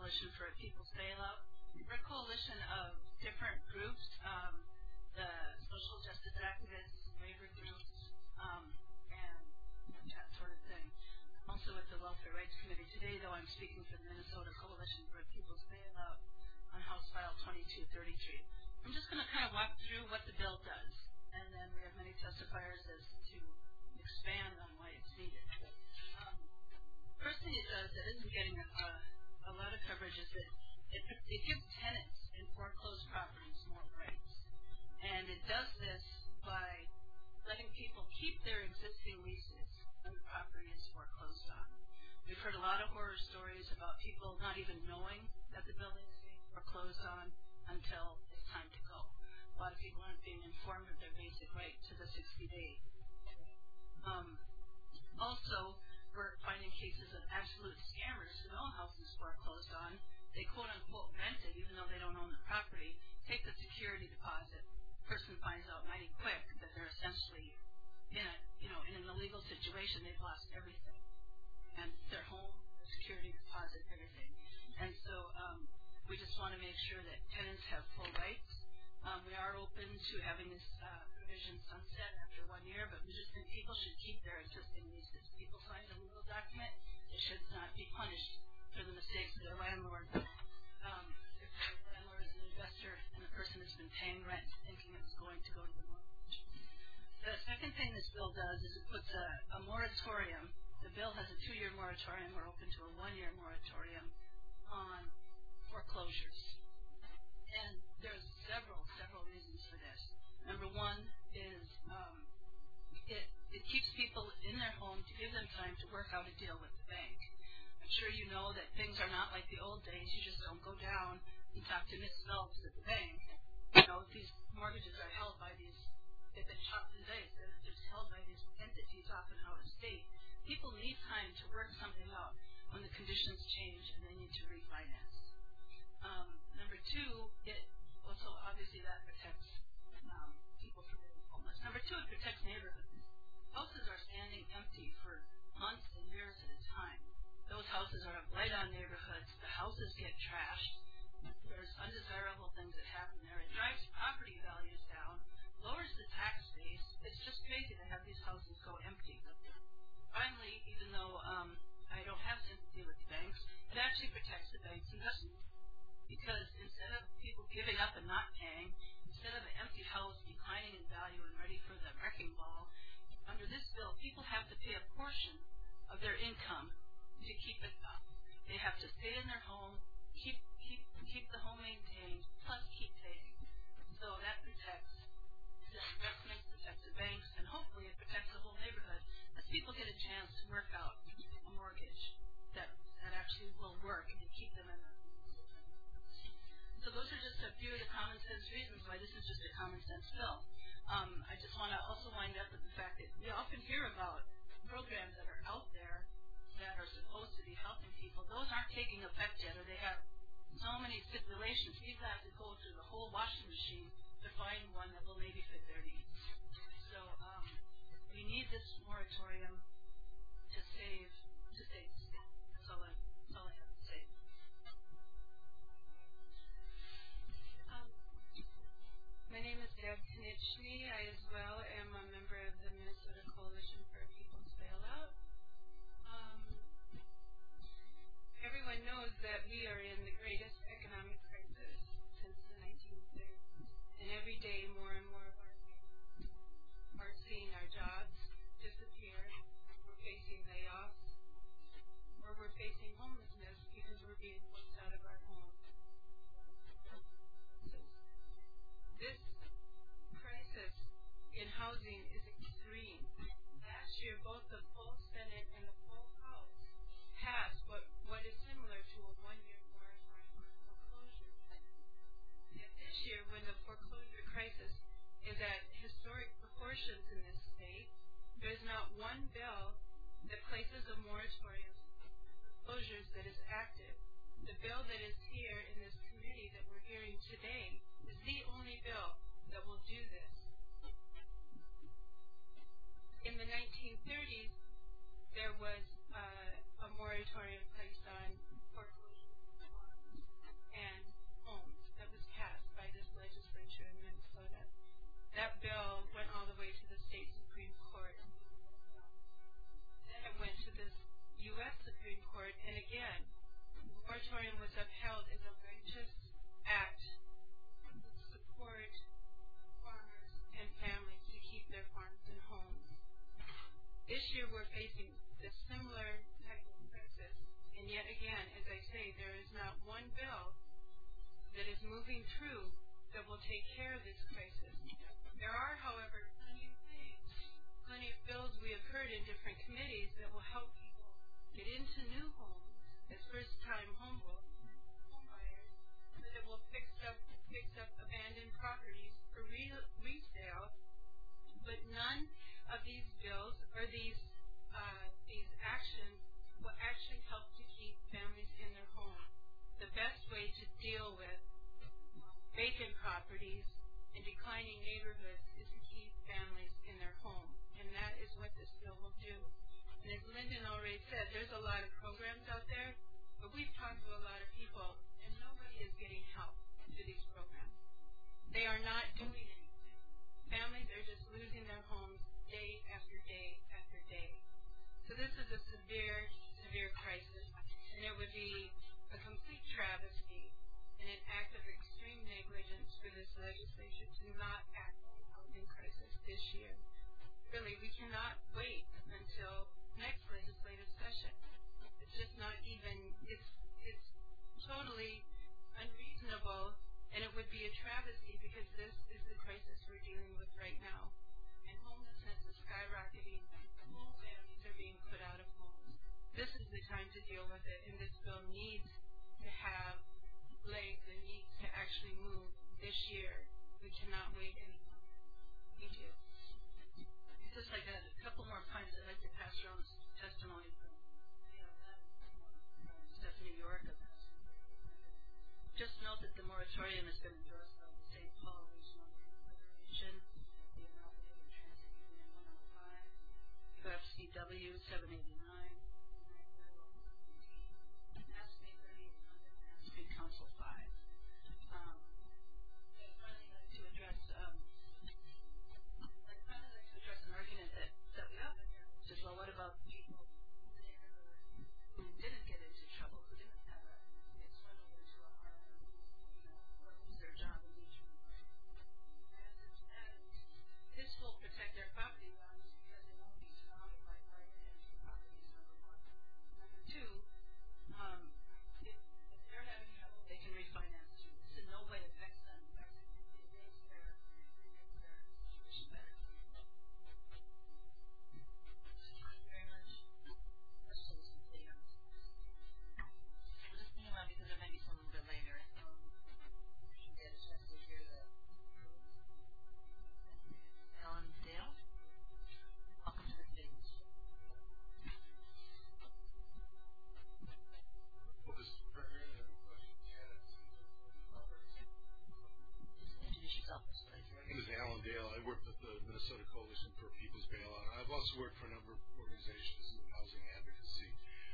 Coalition for a People's Bailout. We're a coalition of different groups, the social justice activists, labor groups, and that sort of thing. Also with the Welfare Rights Committee. Today, though, I'm speaking for the Minnesota Coalition for a People's Bailout on House File 2233. I'm just going to kind of walk through what the bill does, and then we have many testifiers as to expand on why it's needed. First thing it does that isn't getting a lot of coverage is that it gives tenants in foreclosed properties more rights. And it does this by letting people keep their existing leases when the property is foreclosed on. We've heard a lot of horror stories about people not even knowing that the building is being foreclosed on until it's time to go. A lot of people aren't being informed of their basic right to the 60-day. Also, we're finding cases of absolute scammers who know a house is foreclosed on. They quote-unquote rent it even though they don't own the property, take the security deposit. Person finds out mighty quick that they're essentially in an illegal situation. They've lost everything. And their home, their security deposit, everything. And so we just want to make sure that tenants have full rights. We are open to having this provision sunset after 1 year, but we just think people should keep their existing leases. People sign a legal document, they should not be punished for the mistakes of their landlord. If their landlord is an investor and the person has been paying rent thinking it was going to go to the mortgage. The second thing this bill does is it puts a moratorium. The bill has a 2-year moratorium. We're open to a 1-year moratorium on foreclosures. And there's several reasons for this. Number one is it keeps people in their home to give them time to work out a deal with the bank. I'm sure you know that things are not like the old days. You just don't go down and talk to Miss Phelps at the bank. You know, these mortgages are held by these, they've been chopped today, so they're just held by these entities often out of state. People need time to work something out when the conditions change and they need to refinance. Number two, so obviously that protects people from getting homeless. Number two, it protects neighborhoods. Houses are standing empty for months and years at a time. Those houses are a blight on neighborhoods. The houses get trashed. There's undesirable things that happen there. It drives property values down, lowers the tax base. It's just crazy to have these houses go empty. Finally, even though I don't have sympathy with the banks, it actually protects the banks' investment. Because instead of people giving up and not paying, instead of an empty house declining in value and ready for the wrecking ball, under this bill, people have to pay a portion of their income to keep it up. They have to stay in their home, keep the home maintained, plus keep paying. So that protects the investments, protects the banks, and hopefully it protects the whole neighborhood as people get a chance to work out a mortgage that actually will work and keep them in the. So those are just a few of the common sense reasons why this is just a common sense bill. I just want to also wind up with the fact that we often hear about programs that are out there that are supposed to be helping people. Those aren't taking effect yet, or they have so many stipulations. People have to go through the whole washing machine to find one that will maybe fit their needs. So we need this moratorium to save the state. That's all I have to say. My name is Deb Knichny. I as well am a member of the Minnesota Coalition for a People's Bailout. Everyone knows that we are in the greatest economic crisis since the 1930s. And every day more and more of our families are seeing our jobs disappear. We're facing layoffs. Or we're facing homelessness because we're being forced out of our homes. This crisis in housing is extreme. Last year, both the full Senate and the full House passed what is similar to a 1-year moratorium on foreclosure. Yet this year, when the foreclosure crisis is at historic proportions in this state, there is not one bill that places a moratorium on foreclosures that is active. The bill that is here in this committee that we're hearing today is the only bill that will do this. In the 1930s, there was a moratorium placed on foreclosure. moving through that will take care of this crisis. There are, however, plenty of bills we have heard in different committees that will help people get into new homes as first-time home buyers, that will fix up abandoned properties for resale. But none of these bills or these actions will actually help to keep families in their home. The best way to deal with vacant properties and declining neighborhoods is to keep families in their home, and that is what this bill will do. And as Lyndon already said, there's a lot of programs out there, but we've talked to a lot of people, and nobody is getting help through these programs. They are not doing anything. Families are just losing their homes day after day after day. So this is a severe, severe crisis, and it would be a complete travesty and an act of extreme negligence for this legislature to not act on the housing crisis this year. Really, we cannot wait until next legislative session. It's just not even, it's totally unreasonable, and it would be a travesty because this is the crisis we're dealing with right now. And homelessness is skyrocketing. Whole families are being put out of homes. This is the time to deal with it, and this bill needs to have legs and needs to actually move this year. We cannot wait any longer. We do. Just like a couple more points I'd like to pass around this testimony from Stephanie York. Just note that the moratorium has been endorsed by the St. Paul Regional Federation, the Amalgamated Transit Union 105, UFCW 789, ASME 3800, ASME Council 5. I'd finally like to address an argument that we often hear, which is, well, what about people who didn't get into trouble, who didn't have get swindled into a harm, or lose their job in each one? And this will protect their property values because they won't be surrounded by residential properties, number one. Number two, if they're having trouble, they can refinance too. This in no way affects them. In fact, it makes their situation better. Very much. Questions from the audience? We'll just move on because there may be some a little bit later. Get a chance to hear the Ellen Dale. Welcome to the meeting. Well, this is primarily a question tenants and properties. Introduce yourself, please. My name is Alan Dale. I work with the Minnesota Coalition for People's Bailout. I've also worked for a number of organizations in housing advocacy.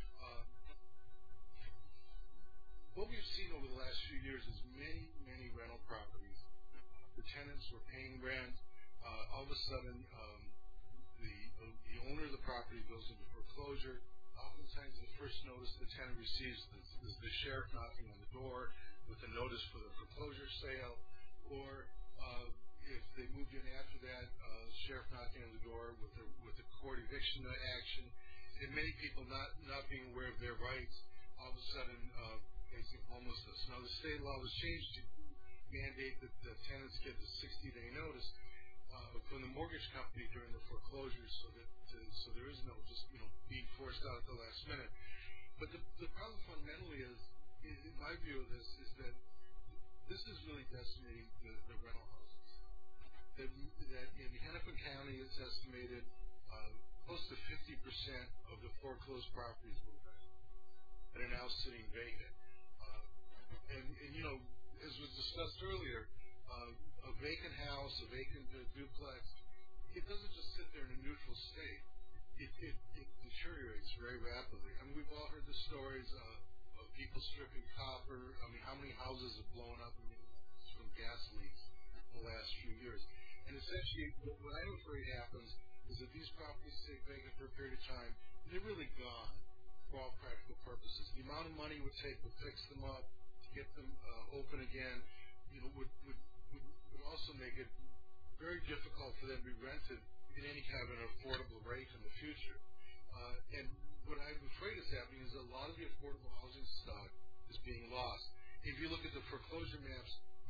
What we've seen over the last few years is many rental properties. The tenants were paying rent. All of a sudden, the owner of the property goes into foreclosure. Oftentimes, the first notice the tenant receives is the sheriff knocking on the door with a notice for the foreclosure sale, or if they moved in after that, sheriff knocking on the door with a court eviction action, and many people not being aware of their rights, all of a sudden facing homelessness. Now, the state law was changed to mandate that the tenants get the 60-day notice from the mortgage company during the foreclosure, so there is no just being forced out at the last minute. But the problem fundamentally is, in my view of this, is that this is really decimating the rental houses. That in Hennepin County, it's estimated close to 50% of the foreclosed properties were rented that are now sitting vacant. And as was discussed earlier, a vacant house, a vacant duplex, it doesn't just sit there in a neutral state. It deteriorates very rapidly. I mean, we've all heard the stories of people stripping copper. I mean, how many houses have blown up from gas leaks in the last few years? And essentially, what I'm afraid happens is that these properties sit vacant for a period of time, and they're really gone for all practical purposes. The amount of money it would take to fix them up, to get them open again, would also make it very difficult for them to be rented in any kind of an affordable rate in the future. And what I'm afraid is happening is a lot of the affordable housing stock is being lost. If you look at the foreclosure maps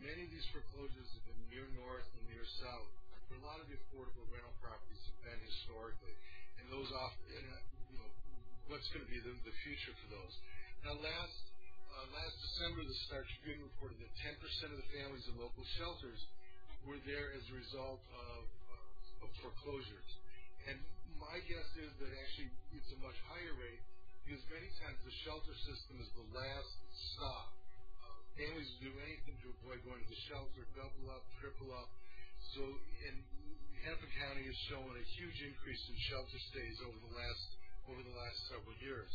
Many of these foreclosures have been near north and near south, where a lot of the affordable rental properties have been historically, and those what's going to be the future for those. Now, last December, the Star Tribune reported that 10% of the families in local shelters were there as a result of foreclosures. And my guess is that actually it's a much higher rate because many times the shelter system is the last stop. Families will do anything to avoid going to the shelter, double up, triple up. So, and Hennepin County has shown a huge increase in shelter stays over the last several years.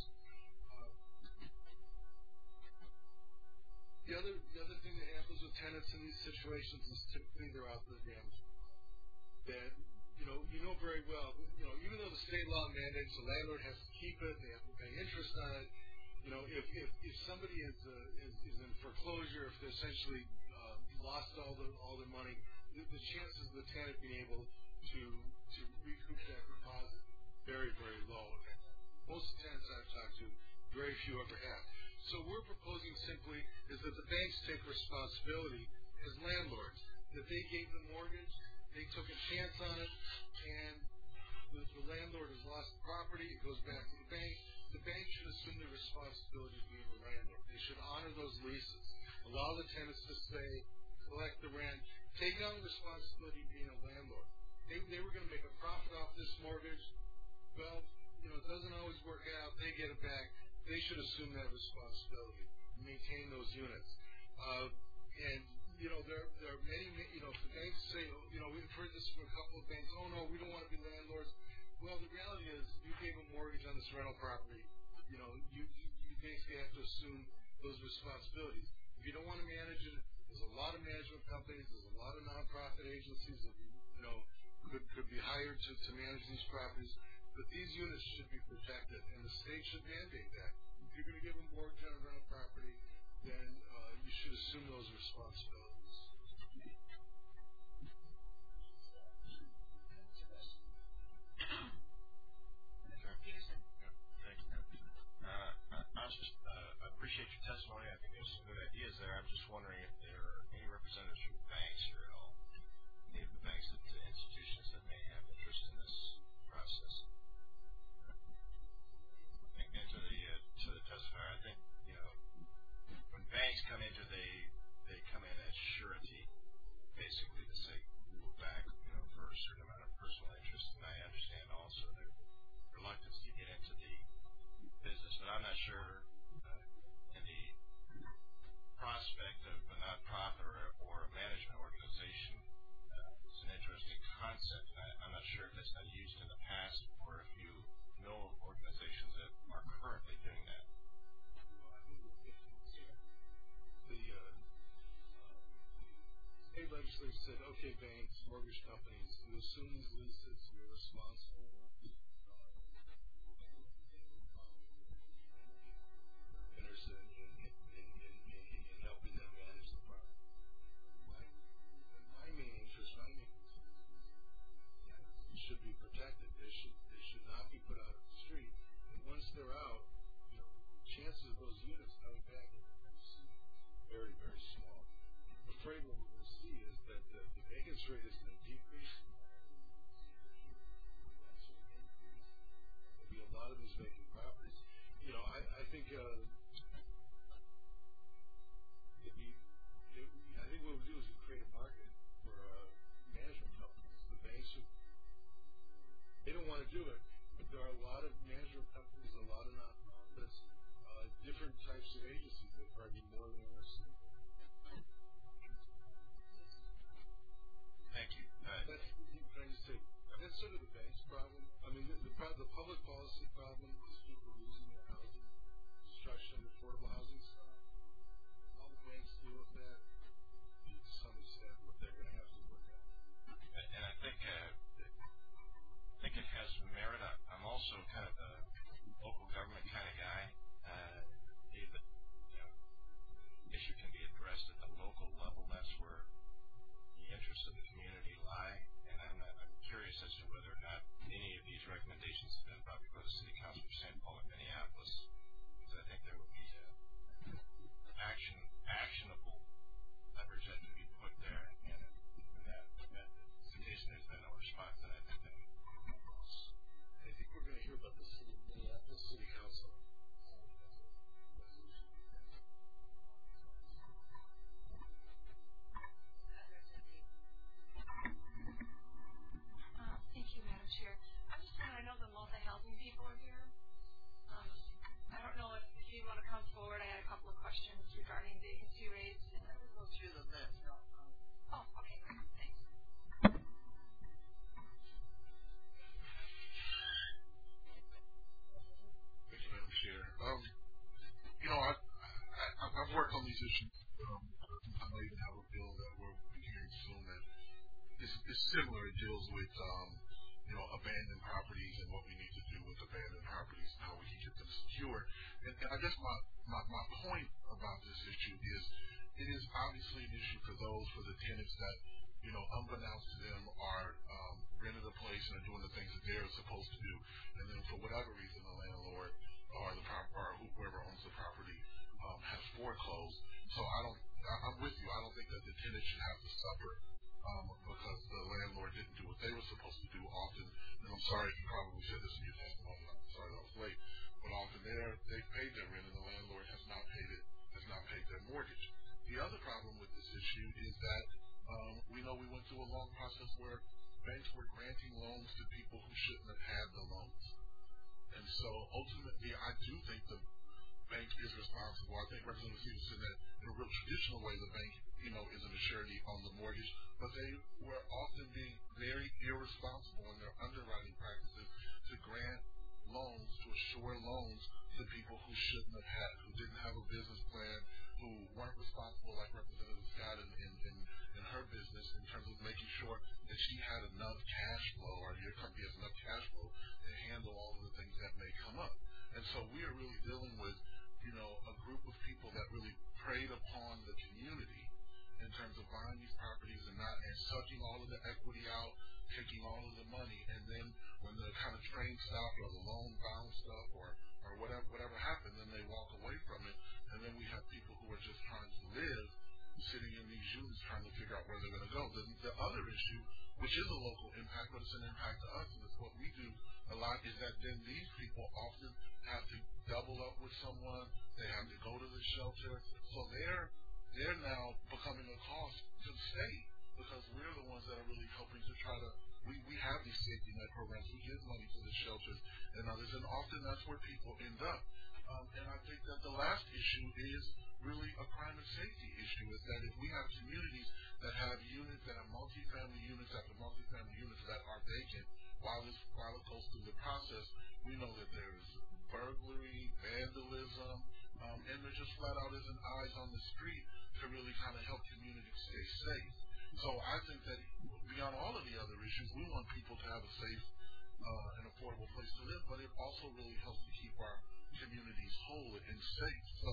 The other thing that happens with tenants in these situations is typically they're out there damaged. That you know very well, even though the state law mandates the landlord has to keep it, they have to pay interest on it. If somebody is in foreclosure, if they essentially lost all their money, the chances of the tenant being able to recoup that deposit very, very low. Most tenants I've talked to, very few ever have. So we're proposing simply is that the banks take responsibility as landlords, that they gave the mortgage, they took a chance on it, and the landlord has lost the property, it goes back to the bank. The bank should assume the responsibility of being the landlord. They should honor those leases, allow the tenants to stay, collect the rent, take on the responsibility of being a landlord. They were going to make a profit off this mortgage. Well, it doesn't always work out. They get it back. They should assume that responsibility, maintain those units. And there are many, if the banks say, we've heard this from a couple of banks, oh no, we don't want to be landlords. Well, the reality is you gave a mortgage on this rental property. You basically have to assume those responsibilities. If you don't want to manage it, there's a lot of management companies, there's a lot of nonprofit agencies that, could be hired to manage these properties. But these units should be protected, and the state should mandate that. If you're going to give a mortgage on a rental property, then you should assume those responsibilities. Peterson. Thank you. I appreciate your testimony. I think there's some good ideas there. I'm just wondering if there are any representatives from banks here at all, any of the banks, institutions that may have interest in this process. And to the testifier, I think when banks come in, they come in as surety, basically to say we will back for a certain amount of personal interest. And I understand also their reluctance to get into the business, but I'm not sure in the prospect of a nonprofit or a management organization. It's an interesting concept. I'm not sure if it's been used in the past or if you know of organizations that are currently doing that. The state legislature said, okay, banks, mortgage companies, you assume these leases, you're responsible. Interested in helping them manage the property. My main interest, should be protected. They should not be put out on the street. And once they're out, chances of those units coming back are very, very small. I'm afraid what we're going to see is that the vacancy rate is going to decrease. on these issues. I might even have a bill that we're hearing soon that is similar. It deals with abandoned properties and what we need to do with abandoned properties and how we can get them secure. And I guess my point about this issue is it is obviously an issue for the tenants that, unbeknownst to them are rented a place and are doing the things that they're supposed to do. And then for whatever reason, the landlord or whoever owns the property has foreclosed. So I'm with you. I don't think that the tenant should have to suffer because the landlord didn't do what they were supposed to do. Often, and I'm sorry, you probably said this in your testimony. I'm sorry that I was late. But often they've paid their rent and the landlord has not paid their mortgage. The other problem with this issue is that we know we went through a long process where banks were granting loans to people who shouldn't have had the loans. And so ultimately, I do think the bank is responsible. I think Representative Stevens said that in a real traditional way, the bank, isn't a surety on the mortgage, but they were often being very irresponsible in their underwriting practices to grant loans, to assure loans to people who shouldn't have had, who didn't have a business plan, who weren't responsible like Representative Scott in her business in terms of making sure that she had enough cash flow or your company has enough cash flow to handle all of the things that may come up. And so we are really dealing with, a group of people that really preyed upon the community in terms of buying these properties and sucking all of the equity out, taking all of the money, and then when the kind of train stopped or the loan bounced up or whatever happened, then they walk away from it, and then we have people who are just trying to live, sitting in these units trying to figure out where they're going to go. The other issue, which is a local impact, but it's an impact to us, and it's what we do a lot, is that then these people often have to double up with someone. They have to go to the shelter. So they're now becoming a cost to the state because we're the ones that are really helping to try to, we have these safety net programs. We give money to the shelters and others, and often that's where people end up. And I think that the last issue is really a crime and safety issue, is that if we have communities that have units that are multifamily units after multifamily units that are vacant while it goes through the process, we know that there's burglary, vandalism, and there just flat out isn't eyes on the street to really kind of help communities stay safe. So I think that beyond all of the other issues, we want people to have a safe and affordable place to live, but it also really helps to keep our communities whole and safe. So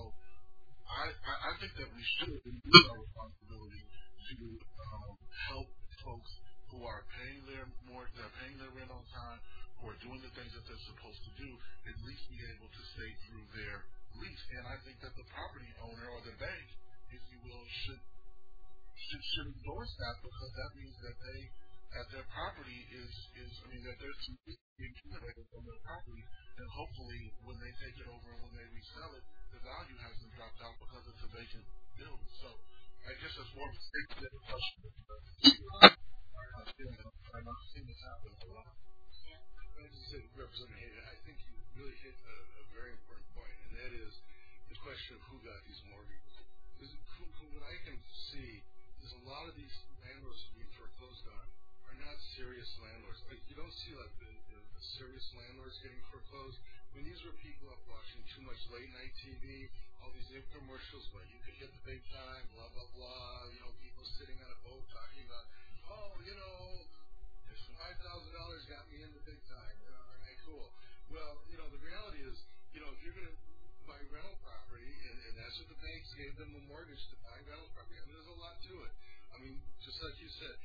I think that we should use our responsibility to help folks who are paying their rent on time, who are doing the things that they're supposed to do, at least be able to stay through their lease. And I think that the property owner or the bank, if you will, should endorse that, because that means that their property that there's some being generated from their property, and hopefully when they take it over and when they resell it, the value hasn't dropped out because it's a vacant building. So I guess that's more of a safety question. I've seen this happen a lot. As you said, Representative Hayden, I think you really hit a very important point, and that is the question of who got these mortgages. Because from what I can see, there's a lot of these landlords being foreclosed on are not serious landlords. Like, you don't see like the serious landlords getting foreclosed. When these were people up watching too much late night TV, all these infomercials where you could hit the big time, blah blah blah. People sitting on a boat talking about, this $5,000 got me in the big time. Okay, cool. Well, the reality is, if you're going to buy rental property, and that's what the banks gave them a mortgage to buy rental property. I mean, there's a lot to it. I mean, just like you said,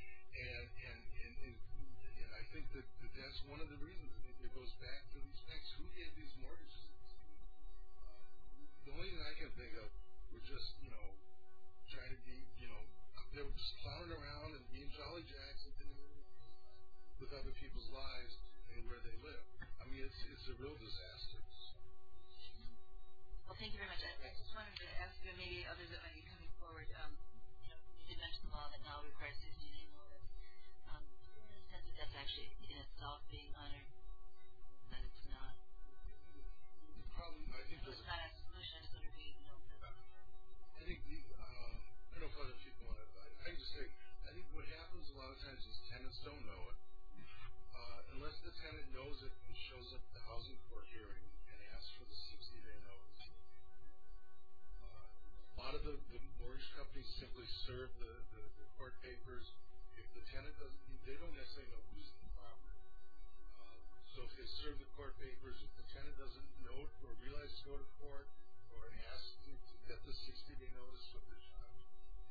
and I think that that's one of the reasons. It goes back to these banks. Who gave these mortgages? The only thing I can think of were just, trying to be, they were just clowning around and being jolly jacks and with other people's lives and where they live. I mean, it's a real disaster. Well, thank you very much. I just wanted to ask you, maybe others that might be coming forward, you did mention the law that now requires 60-day notice. In a sense that that's actually in itself being honored, that it's not. The problem, I think, it's not a solution. I just wonder if you know that. I think I don't know if other people want to. I can just say, I think what happens a lot of times is tenants don't know it. Unless the tenant knows it and shows up at the housing court hearing and asks for the 60-day notice. A lot of the serve the court papers. If the tenant doesn't, they don't necessarily know who's in the property. So if they serve the court papers, if the tenant doesn't know or realize to go to court or ask to get the 60-day notice from the judge,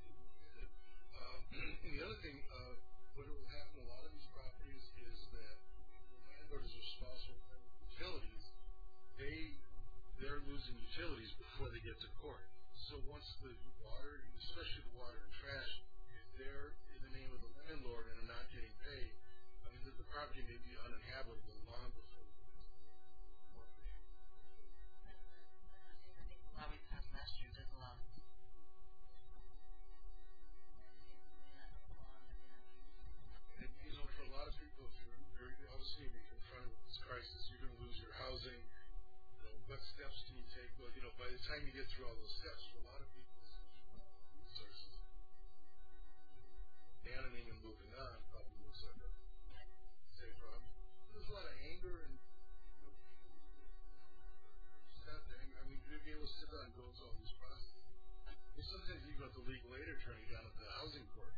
and the other thing, what will happen in a lot of these properties is that the landlord is responsible for utilities. They're losing utilities before they get to court. So once the water, especially the water and trash, if they're in the name of the landlord and are not getting paid, I mean, the property may be uninhabitable long before the court. The law we passed last year does allow it. And, you know, for a lot of people, if you're obviously be confronted with this crisis, you're going to lose your housing. You know, what steps can you take? Well, you know, by the time you get through all those steps, for a lot of people, resources, abandoning and moving on probably looks like a safe route. There's a lot of anger and I mean, you'll be able to sit down and go through all these processes. And sometimes you got the legal aid attorney down at the housing court.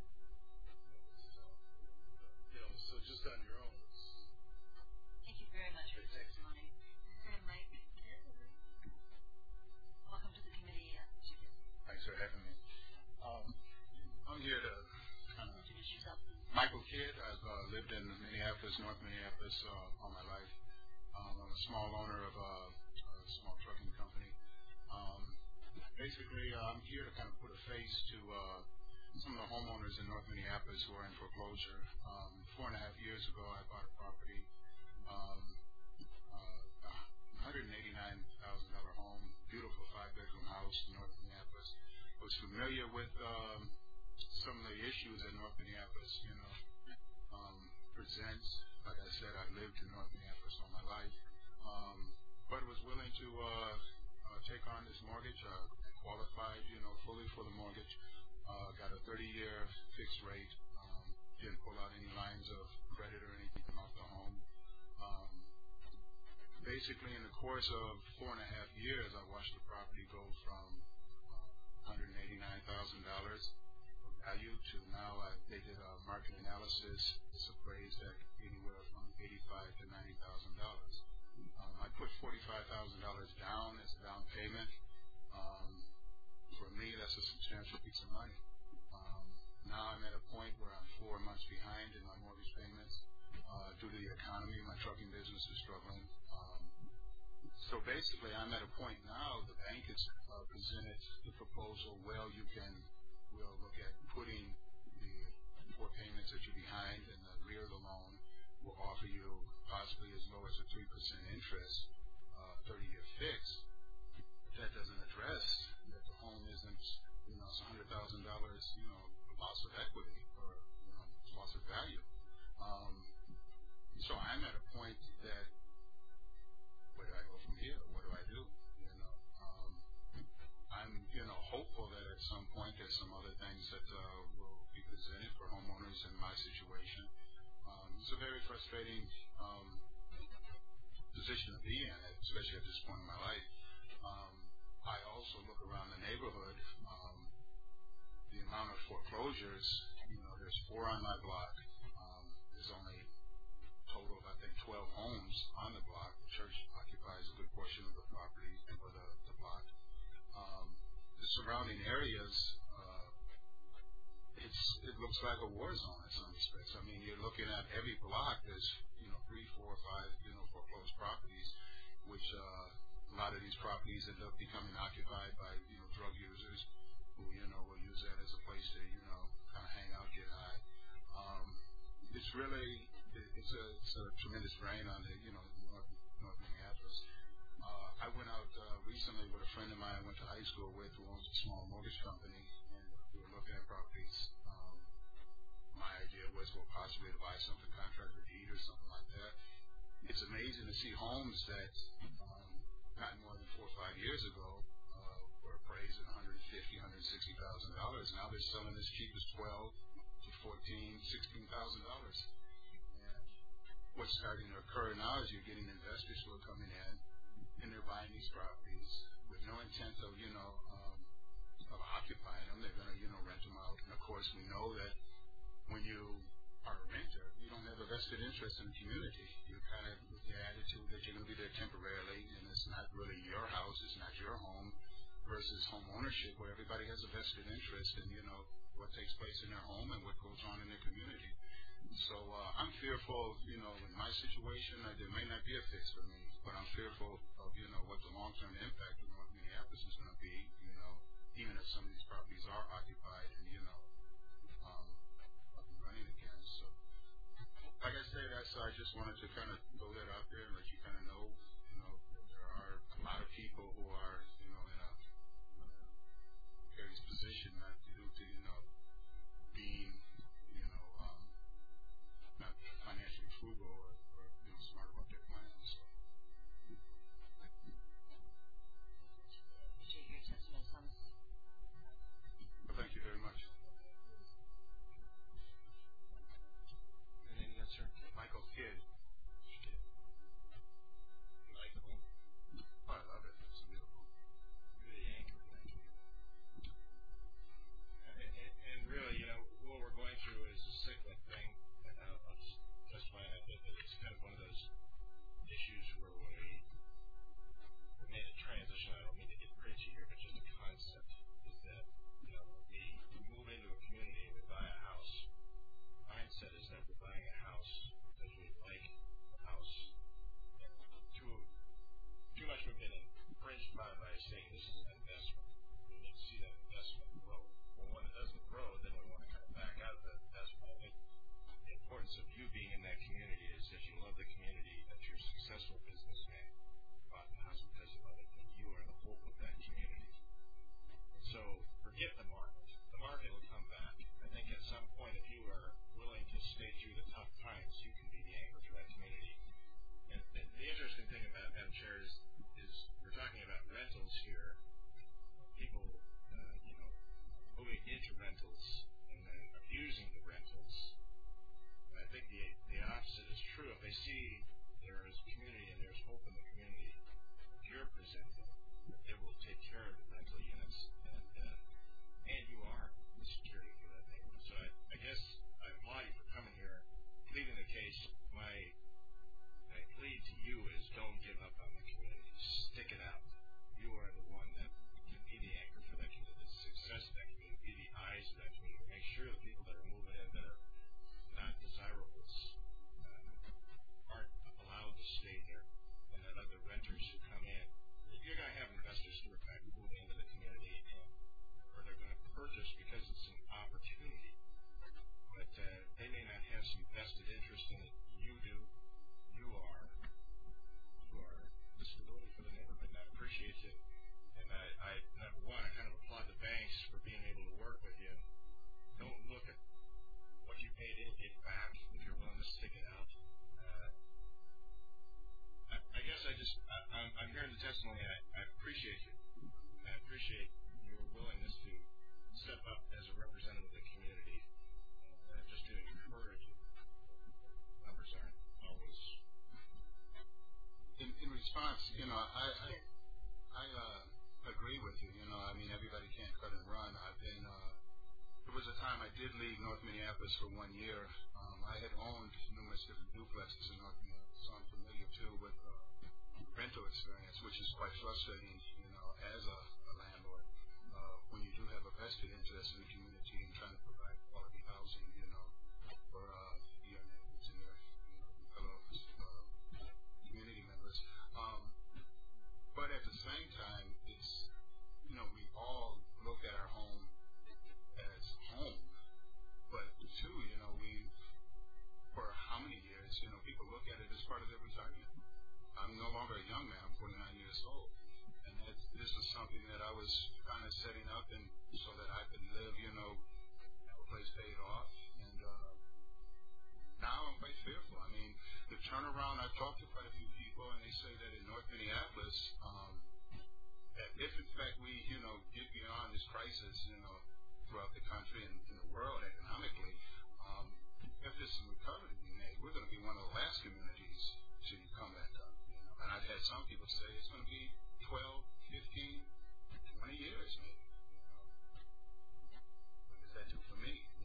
You know, so just on your own. Thank you very much for your testimony. Senator Mike, welcome to the committee. Judith. Thanks for having me. I'm here to kind of Introduce yourself. Michael Kidd. I've lived in Minneapolis, North Minneapolis, all my life. I'm a small owner of a small trucking company. Basically, I'm here to kind of put a face to some of the homeowners in North Minneapolis who are in foreclosure. 4.5 years ago, I bought a property, $189,000 home, beautiful 5-bedroom house in North Minneapolis. I was familiar with some of the issues that North Minneapolis, presents. Like I said, I've lived in North Minneapolis all my life, but was willing to take on this mortgage. Qualified, fully for the mortgage. Got a 30-year fixed rate. Didn't pull out any lines of credit or anything off the home. Basically, in the course of 4.5 years, I watched the property go from $189,000 value to now they did a market analysis. It's appraised at anywhere from $85,000 to $90,000. I put $45,000 down as a down payment. For me, that's a substantial piece of money. Now I'm at a point where I'm 4 months behind in my mortgage payments due to the economy. My trucking business is struggling. So basically, I'm at a point now, the bank has presented the proposal, we'll look at putting the 4 payments that you're behind and the rear of the loan. Will offer you possibly as low as a 3% interest, 30-year fix. But that doesn't address that the home isn't, it's $100,000, loss of equity or loss of value. So I'm at a point that where do I go from here? What do I do? I'm hopeful that at some point there's some other things that will be presented for homeowners in my situation. It's a very frustrating position to be in, especially at this point in my life. I also look around the neighborhood. The amount of foreclosures, there's 4 on my block. There's only a total of, I think, 12 homes on the block. The church occupies a good portion of the property or the block. The surrounding areas, it looks like a war zone in some respects. I mean, you're looking at every block, there's 3, 4, 5 foreclosed properties, which a lot of these properties end up becoming occupied by drug users who will use that as a place to kind of hang out, get high. It's really it's a tremendous drain on the North Minneapolis. I went out recently with a friend of mine I went to high school with who owns a small mortgage company, and we were looking at properties. My idea was, possibly to buy something, contract or deed or something like that. It's amazing to see homes that not more than 4 or 5 years ago were appraised at $150,000, $160,000. Now they're selling as cheap as $12,000 to $14,000, $16,000. And what's starting to occur now is you're getting investors who are coming in and they're buying these properties with no intent of occupying them. They're going to rent them out in a course, we know that when you are a renter, you don't have a vested interest in the community. You kind of with the attitude that you're going to be there temporarily, and it's not really your house, it's not your home, versus home ownership, where everybody has a vested interest in, what takes place in their home and what goes on in their community. So I'm fearful, in my situation, there may not be a fix for me, but I'm fearful of, what the long-term impact of North Minneapolis is going to be, even if some of these properties are occupied and, up and running again. So, like I said, I just wanted to kind of throw that out there and let you kind of know, that there are a lot of people who are, in a precarious position, not due to, being, not financially frugal or smart about their plans. So. Appreciate your testimony, Thomas. Well, thank you very much. And then yes, sir. Michael Kidd. You like the home? Oh, I love it. It's beautiful. You're the anchor for that community. And really, what we're going through is a cyclic thing. I'll just testify on that it's kind of one of those issues where when we made a transition, I don't mean to get preachy here, but just a concept is that, we move into a community and we buy a house. Mindset is that we're buying a house because we like the house. And too much we've been infringed by saying this is an investment. We need to see that investment grow. Well, when it doesn't grow, then we want to kind of back out of that investment. I think the importance of you being in that community is that you love the community, that you're a successful businessman, bought the house because you love it, and you are the hope of that community. And so forget the market. The market will come back. I think at some point, if you are willing to stay through the tough times, you can be the anchor for that community. And the interesting thing about Madam Chair is we're talking about rentals here. People, moving into rentals and then abusing the rentals. I think the opposite is true. If they see there is community and there's hope in the community that you're presenting, that they will take care of the rental units, and you are the security for that neighborhood. So I guess I applaud you for coming here, pleading the case. My plea to you is don't give up on the community. Stick it out. You are the one that can be the anchor for that community, the success of that community, be the eyes of that community. Make sure the people that are moving in that are not desirables aren't allowed to stay there, and that other renters who come in, you're going to have investors who are going to move into the community or they're going to purchase because it's an opportunity, but they may not have some vested interest in it. You do. You are the stability for the neighborhood, and I appreciate you. And I number one, I kind of applaud the banks for being able to work with you. Don't look at what you paid, it'll get back if you're willing to stick it out. I guess I'm hearing the testimony. I appreciate you. I appreciate your willingness to step up as a representative of the community, just to encourage you. Numbers aren't always. In response, I agree with you. Everybody can't cut and run. There was a time I did leave North Minneapolis for 1 year. I had owned numerous different duplexes in North Minneapolis, so I'm familiar too with rental experience, which is quite frustrating, as a landlord, when you do have a vested interest in the community and trying to provide quality housing, for your neighbors and your fellow community members. But at the same time, it's, we all look at our home as home. But too, for how many years, people look at it as part of their retirement. I'm no longer a young man. I'm 49 years old. And this was something that I was kind of setting up and so that I could live, have a place paid off. And now I'm quite fearful. The turnaround, I've talked to quite a few people, and they say that in North Minneapolis, that if in fact we, get beyond this crisis, throughout the country and in the world economically, if there's some recovery to be made, we're going to be one of the last communities to come back up. And I've had some people say it's going to be 12, 15, 20 years maybe. What does that do for me?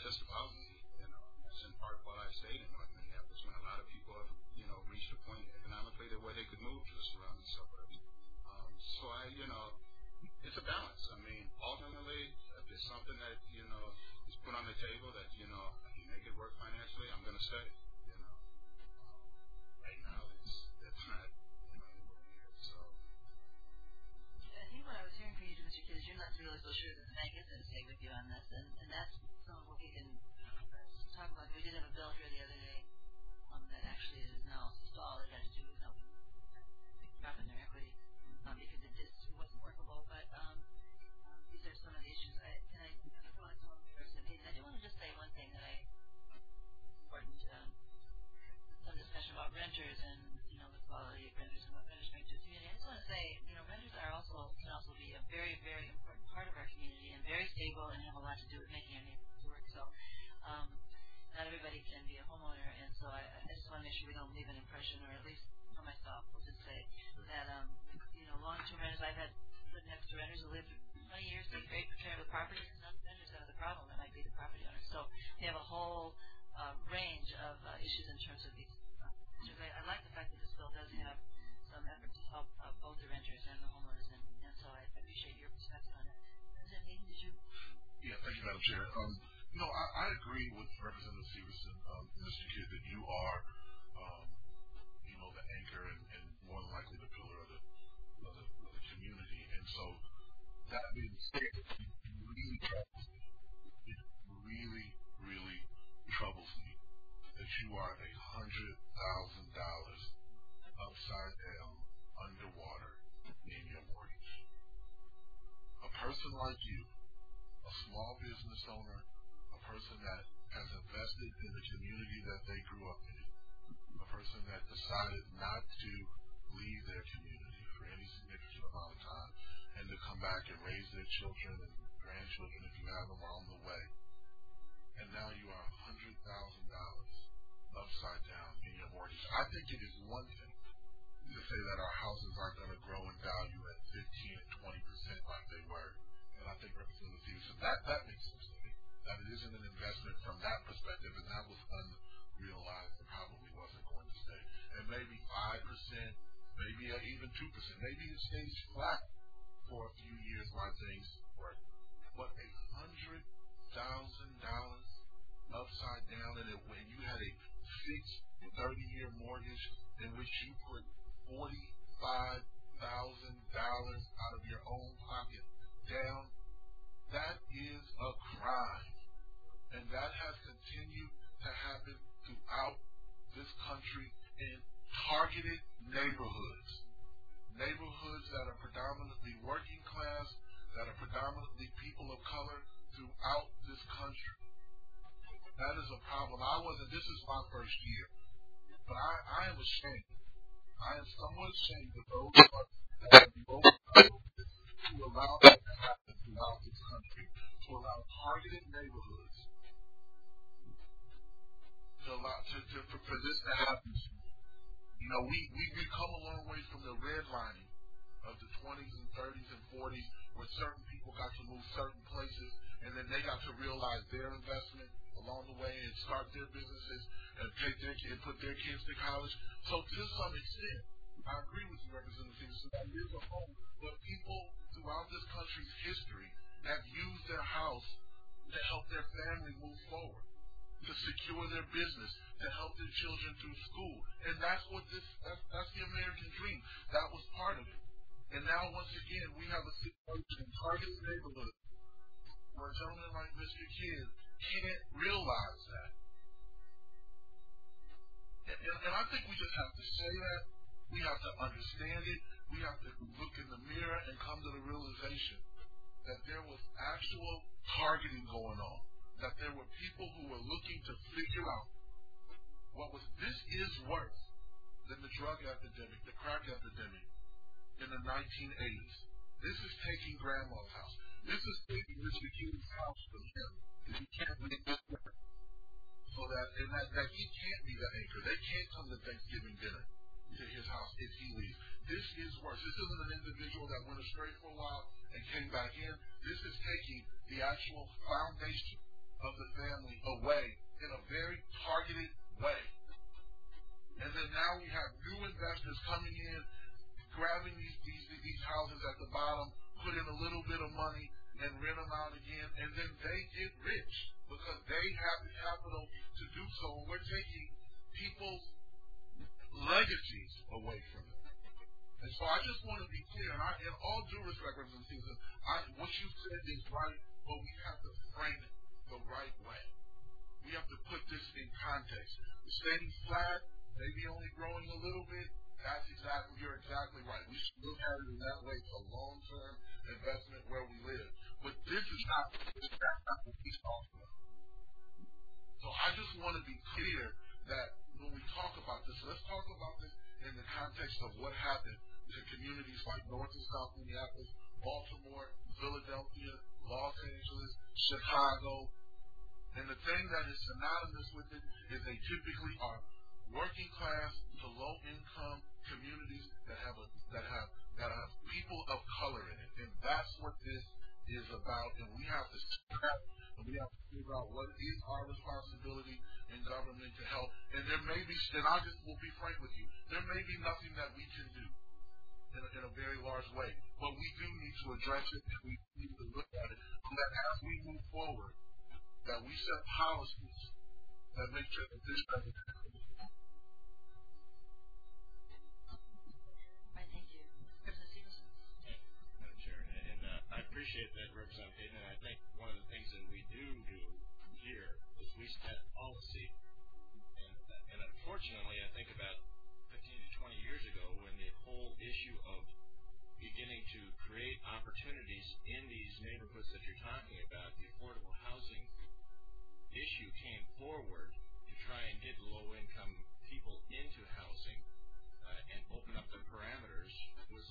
access to housing. That's in part why I stayed in North Minneapolis when a lot of people have, reached a point economically that where they could move to the surrounding suburbs. So it's a balance. I mean, ultimately, if there's something that, is put on the table that, I can make it work financially, I'm going to stay. Right now, it's not, anywhere near. So. I think what I was hearing from you, Mr. Kidd, is you're not really so sure that the bank is going to stay with you on this, and that's some of what we can talk about. We did have a bill here the other day that actually is now stalled. It had to do with helping drop in their equity because it just wasn't workable. But these are some of the issues. I want to tell you, I do want to just say one thing that important. Some discussion about renters and the quality of renters and what renters bring to the community. I just want to say, renters can also be a very, very important part of our community and very stable and have a lot to do with making our neighborhoods work. So, not everybody can be a homeowner, and so I just want to make sure we don't leave an impression, or at least for myself, we'll just say that long-term renters. I've had lived next to renters who lived for 20 years, take great care of the property. It's not the renters that are the problem; it might be the property owners. So we have a whole range of issues in terms of these. I like the fact that this bill does have some effort to help both the renters and the homeowners, and so I appreciate your perspective on it. President Hayden, did you? Yeah, thank you, Madam Chair. I agree with Representative Severson, Mr. Kidd, that you are, the anchor and more than likely the pillar of the community, and so that being said, it really troubles me. It really, really troubles me that you are $100,000 upside down, underwater in your mortgage. A person like you, a small business owner, a person that has invested in the community that they grew up in, a person that decided not to leave their community for any significant amount of time and to come back and raise their children and grandchildren if you have them along the way. And now you are $100,000 upside down in your mortgage. I think it is one thing to say that our houses aren't going to grow in value at 15 and 20% like they were. And I think Representative Stevenson, that makes sense to me. That it isn't an investment from that perspective, and that was unrealized and probably wasn't going to stay. And maybe 5%, maybe even 2%, maybe it stays flat for a few years while things work. But $100,000 upside down, and when you had a fixed 30-year mortgage in which you put $45,000 out of your own pocket down, that is a crime. And that has continued to happen throughout this country in targeted neighborhoods. Neighborhoods that are predominantly working class, that are predominantly people of color throughout this country. That is a problem. This is my first year, but I am ashamed. I am somewhat ashamed of those of us that have voted to allow that to happen throughout this country, to allow targeted neighborhoods, for this to happen. We've come a long way from the redlining of the 20s and 30s and 40s, where certain people got to move certain places, and then they got to realize their investment along the way and start their businesses and put their kids to college. So to some extent, I agree with you, Representative Stevenson, that it is a home, but people throughout this country's history have used their house to help their family move forward, to secure their business, to help their children through school. And that's the American dream. That was part of it. And now, once again, we have a situation in targeted neighborhoods where a gentleman like Mr. Kidd can't realize that. And I think we just have to say that. We have to understand it. We have to look in the mirror and come to the realization that there was actual targeting going on, that there were people who were looking to figure out this is worse than the drug epidemic, the crack epidemic in the 1980s. This is taking grandma's house. This is taking Mr. Kidd's house from him, if he can't make this work. So that he can't be the anchor. They can't come to Thanksgiving dinner to his house if he leaves. This is worse. This isn't an individual that went astray for a while and came back in. This is taking the actual foundation of the family away in a very targeted way. And then now we have new investors coming in, grabbing these houses at the bottom, put in a little bit of money, and rent them out again, and then they get rich because they have the capital to do so, and we're taking people's legacies away from them. And so I just want to be clear, and in all due respect, Representative Stevenson, what you said is right, but we have to frame it the right way. We have to put this in context. The state's flat, maybe only growing a little bit. You're exactly right. We should look at it in that way for long-term investment where we live. But this is not what he's talking about. So I just want to be clear that when we talk about this, let's talk about this in the context of what happened to communities like North and South Minneapolis, Baltimore, Philadelphia, Los Angeles, Chicago. And the thing that is synonymous with it is they typically are working class to low income communities that have people of color in it. And that's what this is about. And we have to figure out what is our responsibility in government to help. And there may be, and I just will be frank with you, there may be nothing that we can do in a very large way. But we do need to address it, and we need to look at it so that as we move forward, that we set policies that make sure that this doesn't happen. Right, thank you. Representative Stevenson? Madam Chair, and I appreciate that, Representative Hayden, and I think one of the things that we do here is we set policy, and unfortunately, I think about 15 to 20 years ago when the whole issue of beginning to create opportunities in these neighborhoods that you're talking about, the affordable housing issue came forward to try and get low-income people into housing and open up the parameters was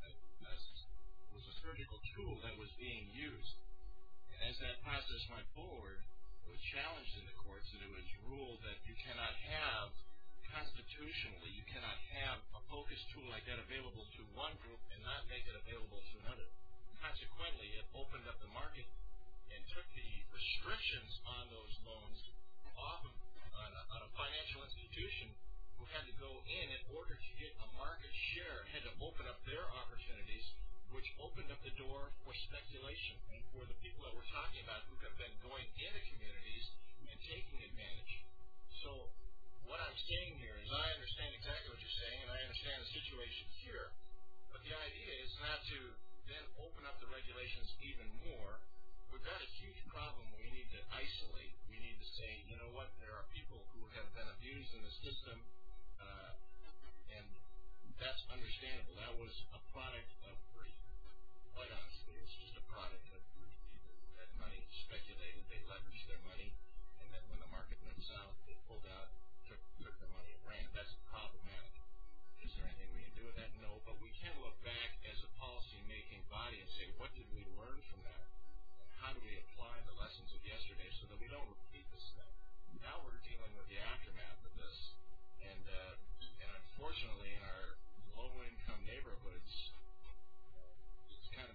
a surgical tool that was being used. As that process went forward, it was challenged in the courts, and it was ruled that you cannot have constitutionally, you cannot have a focus tool like that available to one group and not make it available to another. Consequently, it opened up the market and took the restrictions on those loans off of on a financial institution who had to go in order to get a market share, had to open up their opportunities, which opened up the door for speculation and for the people that we're talking about who have been going into communities and taking advantage. So what I'm saying here is I understand exactly what you're saying, and I understand the situation here, but the idea is not to then open up the regulations even more. We've got a huge problem we need to isolate. We need to say, you know what, there are people who have been abused in the system, and that's understandable. That was a product of greed. Quite honestly, it's just a product of greed. People who had money, speculated, they leveraged their money, and then when the market went south, they pulled out, took their money and ran. That's problematic. Is there anything we can do with that? No, but we can look back as a policy-making body and say, what did we learn from that? How do we apply the lessons of yesterday so that we don't repeat this thing? Now we're dealing with the aftermath of this, and unfortunately, in our low-income neighborhoods, it's kind of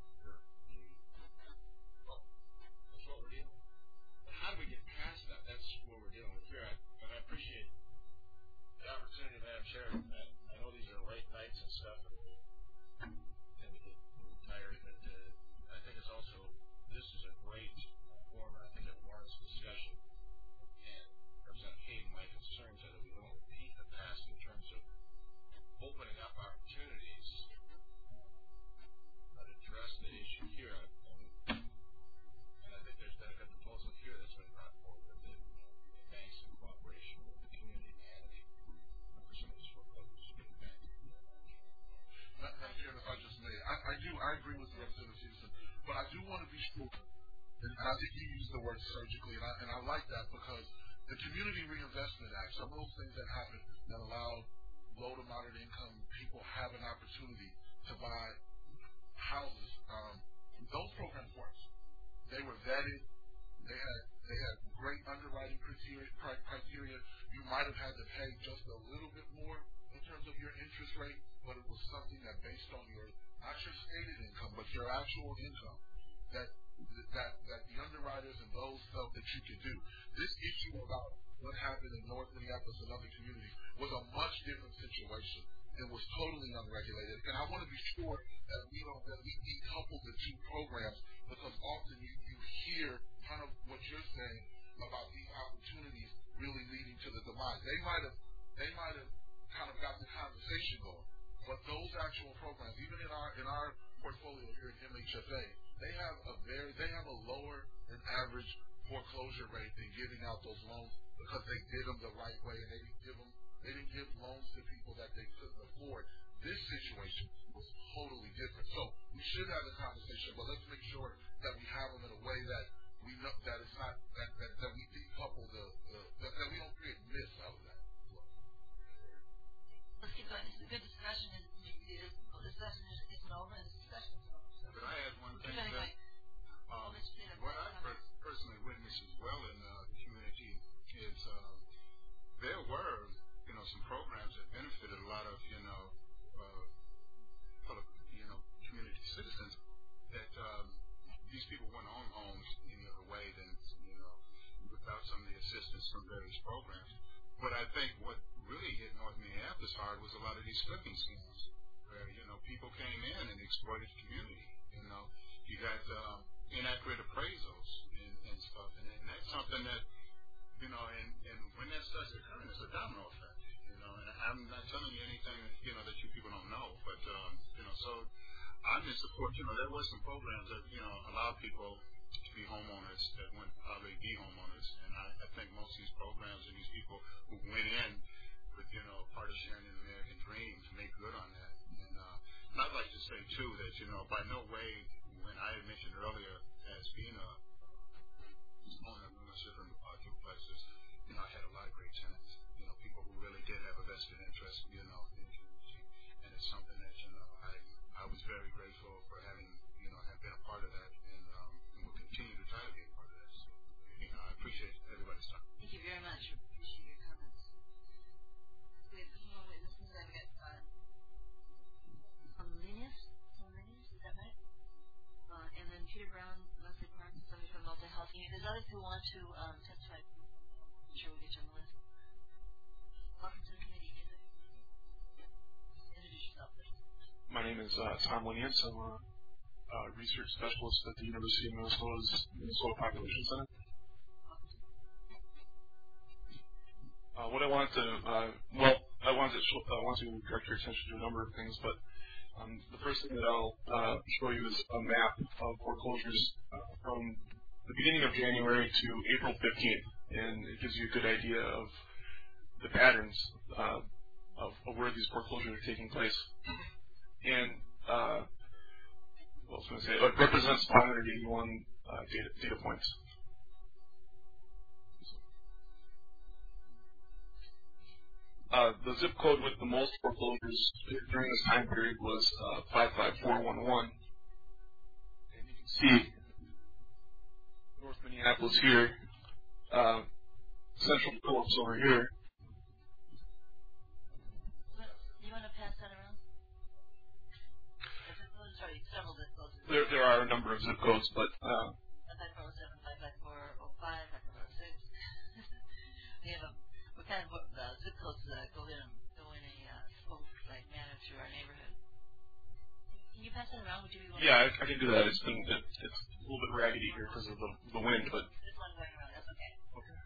that's what we're dealing with. But how do we get past that? That's what we're dealing with here. And I appreciate the opportunity, Madam Chair. I know these are late nights and stuff, and we tend to get tired, but I think it's also. This is a great forum, and I think it warrants discussion. And Representative Hayden, my concerns are that we don't repeat the past in terms of opening up opportunities that address the issue here. And I think there's been a good proposal here that's been brought forward that banks in cooperation with the community manage for some of these foreclosures to be banked. Madam Chair, if I just may, I agree with Representative Stevenson. But I do want to be sure, and I think you used the word surgically, and I like that because the Community Reinvestment Act, some of those things that happened that allowed low to moderate income people have an opportunity to buy houses, those programs worked. They were vetted. They had great underwriting criteria. You might have had to pay just a little bit more in terms of your interest rate, but it was something that based on your not your stated income, but your actual income, that that the underwriters and those felt that you could do. This issue about what happened in North Minneapolis and other communities was a much different situation. It was totally unregulated, and I want to be sure that we decouple the two programs, because often you hear kind of what you're saying about these opportunities really leading to the demise. They might have kind of got the conversation going, but those actual programs, even in our portfolio here at MHFA, they have a lower than average foreclosure rate than giving out those loans, because they did them the right way, and they didn't give loans to people that they couldn't afford. This situation was totally different. So we should have a conversation, but let's make sure that we have them in a way that we know that it's not that we decouple that we don't create myths out of that. Let's keep going. This is a good discussion. The session isn't over, and the discussion is over. So but I had one thing that what I personally witnessed as well in the community is there were, some programs that benefited a lot of, community citizens that these people wouldn't own homes any other way than, without some of the assistance from various programs. But I think what really hit North Minneapolis hard was a lot of these flipping schemes where, people came in and exploited the community. You got inaccurate appraisals and stuff. And that's something that, and when that starts occurring, it's a domino effect. And I'm not telling you anything, that you people don't know. But, so I'm in support. There were some programs that, allowed people to be homeowners that wouldn't probably be homeowners. And I think most of these programs and these people who went in with, part of sharing an American dream to make good on that. And I'd like to say, too, that, by no way, when I had mentioned earlier as being a owner of numerous different duplexes, I had a lot of great tenants, people who really did have a vested interest, in community. And it's something that, I was very grateful for having, have been a part of that, and will continue to try to be a part of that. So, I appreciate everybody's time. Thank you very much. Appreciate your comments. We have two more witnesses. I've got Linus, is that right? And then Peter Brown, Leslie Parks, somebody from Multi Health. There's others who want to testify. I'm sure we'll get you on the list. Welcome to the committee. Introduce yourself, please. My name is Tom Williams. I'm a research specialist at the University of Minnesota's Minnesota Population Center. What I wanted to, I want to direct your attention to a number of things, but the first thing that I'll show you is a map of foreclosures from the beginning of January to April 15th, and it gives you a good idea of the patterns of where these foreclosures are taking place. And what was I going to say? It represents 581 data points. The zip code with the most foreclosures during this time period was 55411. And you can see North Minneapolis here, Central Phillips over here. Do you want to pass that around? Sorry, several zip codes. There are a number of zip codes, but 55407, 55405, 546. We have what kind of zip codes go in a spoke-like manner through our neighborhood. Can you pass that around? Would you be willing? Yeah, I can do that. It's a little bit raggedy here because of the wind, but this one going around. That's okay. Okay.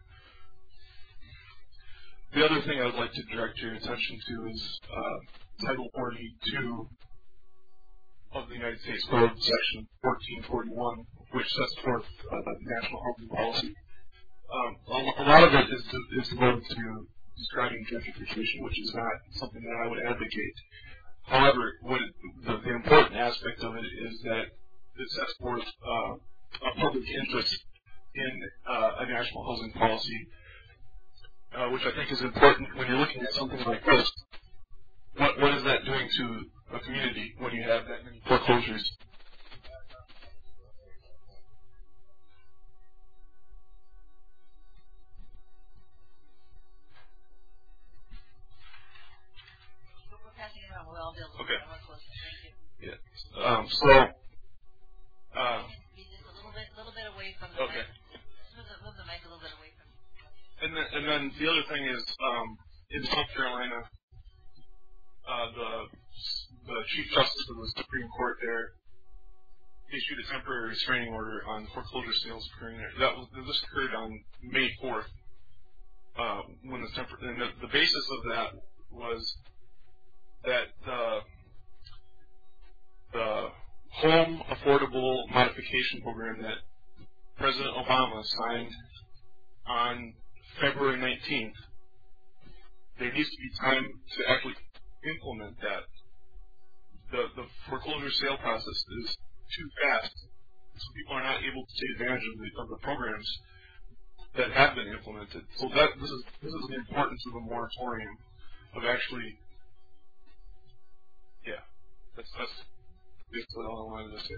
The other thing I would like to direct your attention to is Title 42 of the United States Code, Section 1441, which sets forth the national housing policy. A lot of it is devoted to describing gentrification, which is not something that I would advocate. However, the important aspect of it is that it sets forth a public interest in a national housing policy, which I think is important when you're looking at something like this. What is that doing to a community when you have that many foreclosures? Okay. Yeah. Just a little bit. the other thing is, in South Carolina, the Chief Justice of the Supreme Court there issued a temporary restraining order on foreclosure sales occurring there. This occurred on May 4th. When the basis of that was that the Home Affordable Modification Program that President Obama signed on February 19th, there needs to be time to actually implement that. The foreclosure sale process is too fast, so people are not able to take advantage of the programs that have been implemented. So this is the importance of a moratorium, of actually, that's basically all I wanted to say.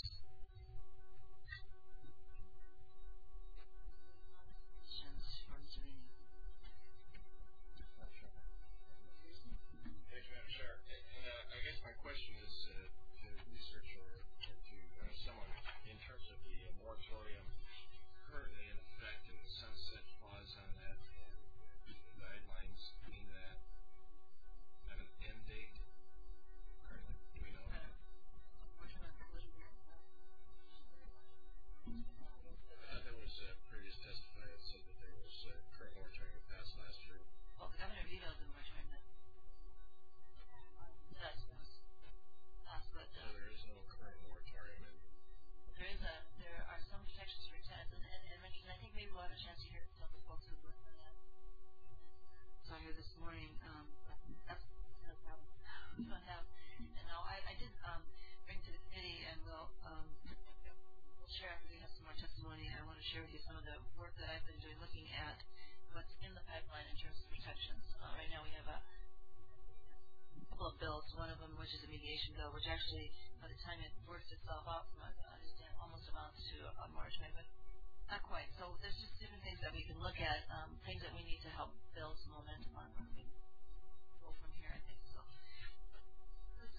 Share with you some of the work that I've been doing looking at what's in the pipeline in terms of protections. Right now we have a couple of bills, one of them which is a mediation bill, which actually, by the time it works itself out, from what I understand, almost amounts to a moratorium, but not quite. So there's just different things that we can look at, things that we need to help build some momentum on when we go from here, I think. So let's,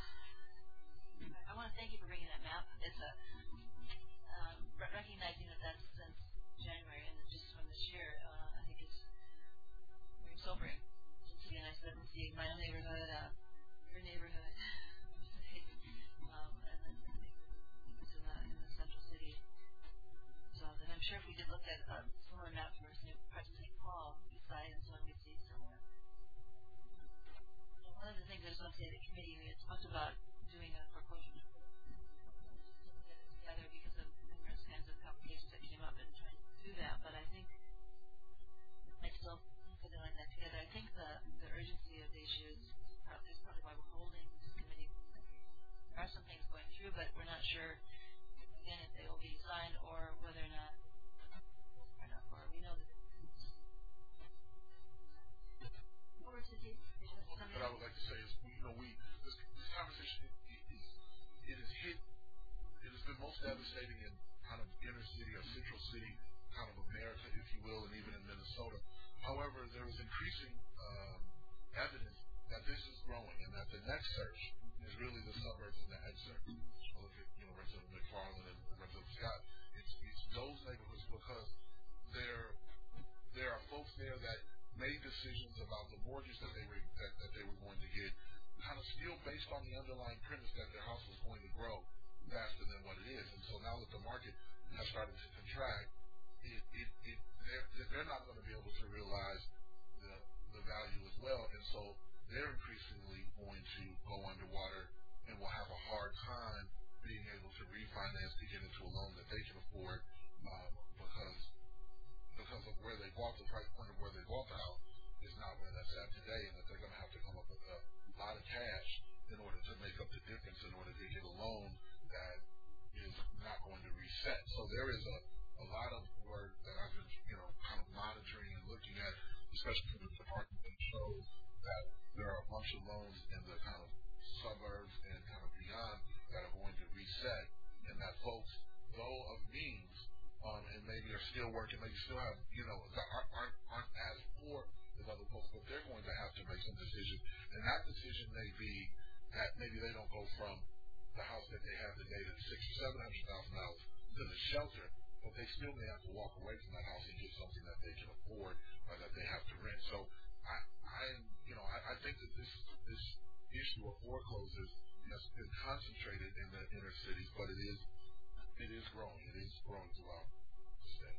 I want to thank you for bringing that map. It's a recognizing that that's since January and just from this year, I think it's very sobering to see, and I said to see my own neighborhood, your neighborhood, and then in the central city. So that I'm sure if we did look at a similar map for St. Paul, beside and so on, we'd see similar. One of the things I just want to say at the committee, we had talked about doing a foreclosure together because of numerous kinds of complications that came up and trying to do that, but I think I still put that together. I think the urgency of the issue is probably why we're holding this committee. There are some things going through, but we're not sure, again, if they will be signed or whether or not we know that over to the what I would like to say is, this conversation it has been most devastating in kind of inner city or central city kind of America, if you will, and even in Minnesota. However, there is increasing evidence that this is growing and that the next search is really the suburbs and the excerpt. Look at, Representative McFarland and Representative Scott. It's those neighborhoods because there are folks there that made decisions about the mortgage that they were going to get, kind of still based on the underlying premise that their house was going to grow faster than what it is. And so now that the market has started to contract, they're not going to be able to realize the value as well. And so they're increasingly going to go underwater and will have a hard time being able to refinance to get into a loan that they can afford because of where they bought the price point of where they bought the house is not where that's at today, and that they're going to have to come up with a lot of cash in order to make up the difference in order to get a loan that is not going to reset. So there is a lot of work that I've been, kind of monitoring and looking at, especially from the department that shows that there are a bunch of loans in the kind of suburbs and kind of beyond that are going to reset, and that folks, though of means, and maybe are still working, maybe still have, aren't as poor as other folks, but they're going to have to make some decisions, and that decision may be that maybe they don't go from the house that they have today to $600,000 or $700,000 to the shelter but they still may have to walk away from that house and get something that they can afford or that they have to rent. So I think that this issue of foreclosures has been concentrated in the inner cities, but it is growing. It is growing throughout the state.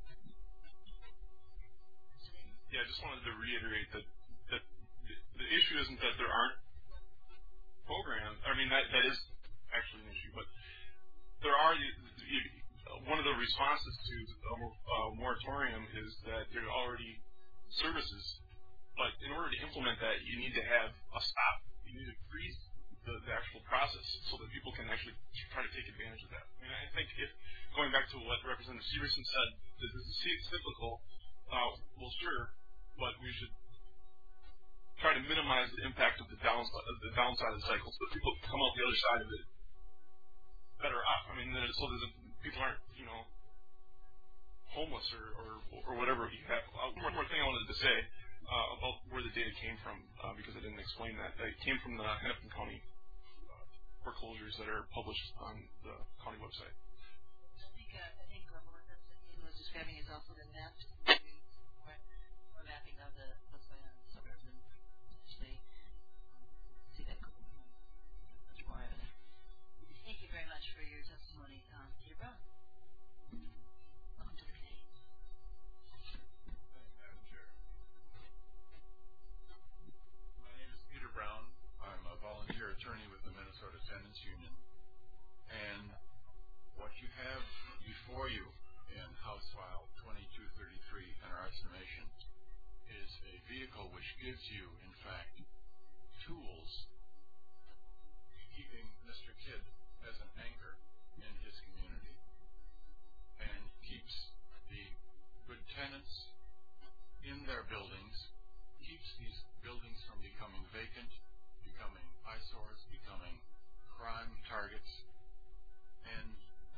Yeah, I just wanted to reiterate that the issue isn't that there aren't programs. I mean, that is actually an issue, but there are. One of the responses to a moratorium is that there are already services, but in order to implement that, you need to have a stop. You need to freeze the actual process so that people can actually try to take advantage of that. I mean, I think going back to what Representative Severson said, this is cyclical. Well, sure, but we should try to minimize the impact of the downside of the cycle so that people come out the other side of it better off. I mean, so that people aren't, homeless or whatever you have. One more thing I wanted to say about where the data came from, because I didn't explain that. It came from the Hennepin County foreclosures that are published on the county website. I think what Ian was describing is also the map, or mapping of what's going on in the suburbs, and actually see that much more evident. Thank you very much for your testimony, Peter Brown. Welcome to the committee. Thank you, Madam Chair. My name is Peter Brown. I'm a volunteer attorney with the Minnesota Tenants Union. And what you have before you in House File 2233, in our estimation, is a vehicle which gives you, in fact, tools keeping Mr. Kidd as an anchor in his community and keeps the good tenants in their buildings, keeps these buildings from becoming vacant, becoming eyesores, becoming crime targets. And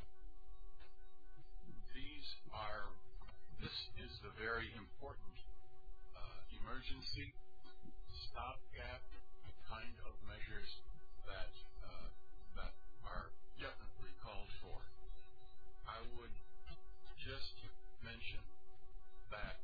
this is the very important emergency stopgap kind of measures that are definitely called for. I would just mention that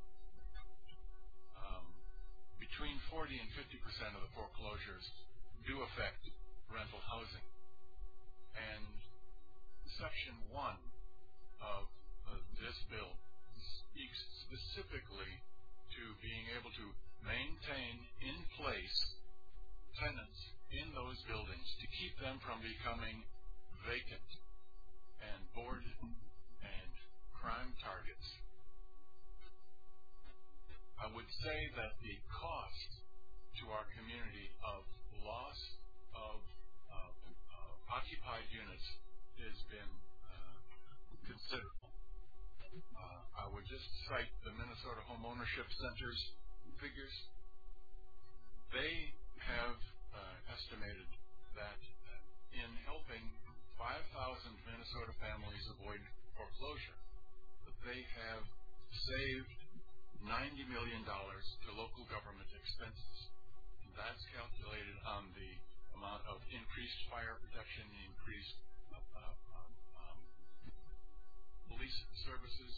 between 40 and 50% of the foreclosures do affect rental housing. And Section 1 of this bill speaks specifically to being able to maintain in place tenants in those buildings to keep them from becoming vacant and boarded and crime targets. I would say that the cost to our community of loss of occupied units has been considerable. I would just cite the Minnesota Home Ownership Center's figures. They have estimated that in helping 5,000 Minnesota families avoid foreclosure, that they have saved $90 million to local government expenses. And that's calculated on the amount of increased fire protection, the increased police services,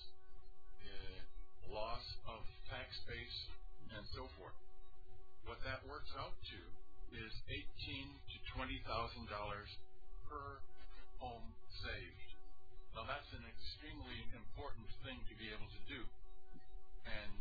loss of tax base, and so forth. What that works out to is $18,000 to $20,000 per home saved. Now that's an extremely important thing to be able to do, and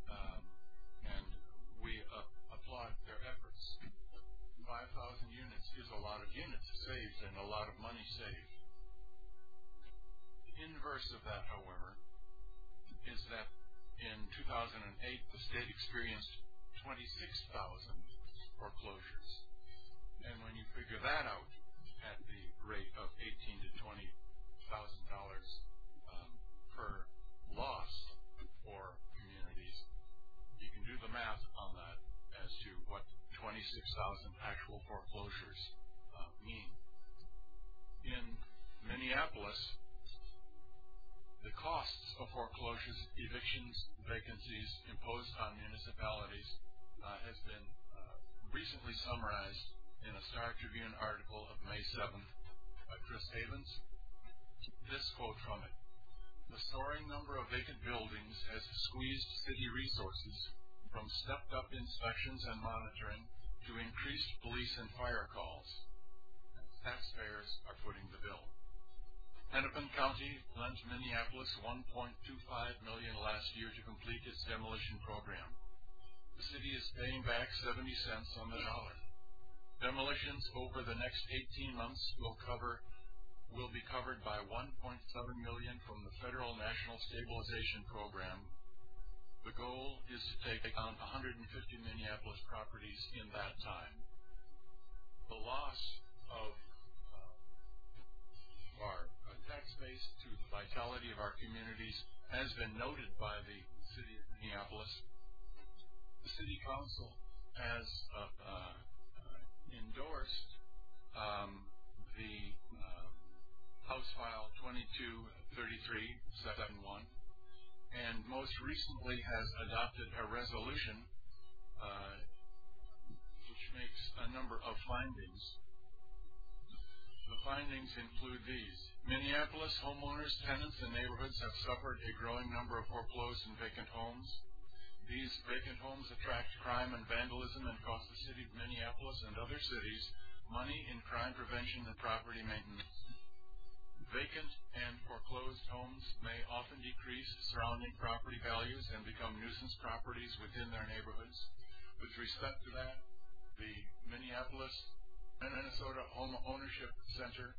we applaud their efforts. 5,000 units is a lot of units saved and a lot of money saved. The inverse of that, however, is that in 2008 the state experienced 26,000 foreclosures, and when you figure that out at the rate of $18,000 to $20,000 per loss for communities, you can do the math on that as to what 26,000 actual foreclosures mean. In Minneapolis, the costs of foreclosures, evictions, vacancies imposed on municipalities has been recently summarized in a Star Tribune article of May 7th by Chris Havens. This quote from it: The soaring number of vacant buildings has squeezed city resources from stepped-up inspections and monitoring to increased police and fire calls. And taxpayers are footing the bill. Hennepin County lent Minneapolis $1.25 million last year to complete its demolition program. The city is paying back 70 cents on the dollar. Demolitions over the next 18 months will be covered by $1.7 million from the Federal National Stabilization Program. The goal is to take down 150 Minneapolis properties in that time. The loss of our tax base to the vitality of our communities has been noted by the city of Minneapolis. The city council has endorsed the House File 2233-71, and most recently has adopted a resolution which makes a number of findings. The findings include these. Minneapolis homeowners, tenants, and neighborhoods have suffered a growing number of foreclosed and vacant homes. These vacant homes attract crime and vandalism and cost the city of Minneapolis and other cities money in crime prevention and property maintenance. Vacant and foreclosed homes may often decrease surrounding property values and become nuisance properties within their neighborhoods. With respect to that, the Minnesota Home Ownership Center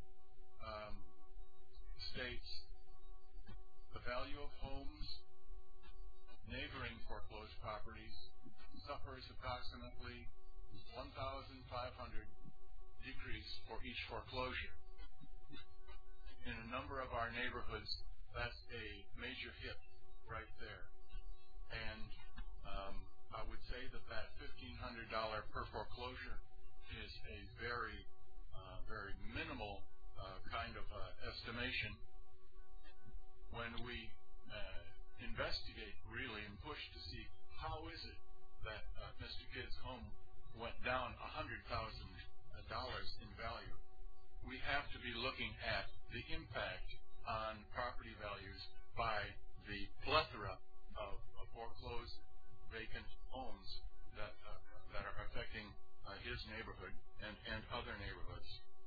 states the value of homes neighboring foreclosed properties suffers approximately $1,500 decrease for each foreclosure. In a number of our neighborhoods, that's a major hit right there. And I would say that $1,500 per foreclosure is a very minimal kind of estimation. When we investigate really and push to see how is it that Mr. Kidd's home went down $100,000 in value, we have to be looking at the impact on property values by the plethora of foreclosed vacant homes that are affecting his neighborhood and other neighborhoods.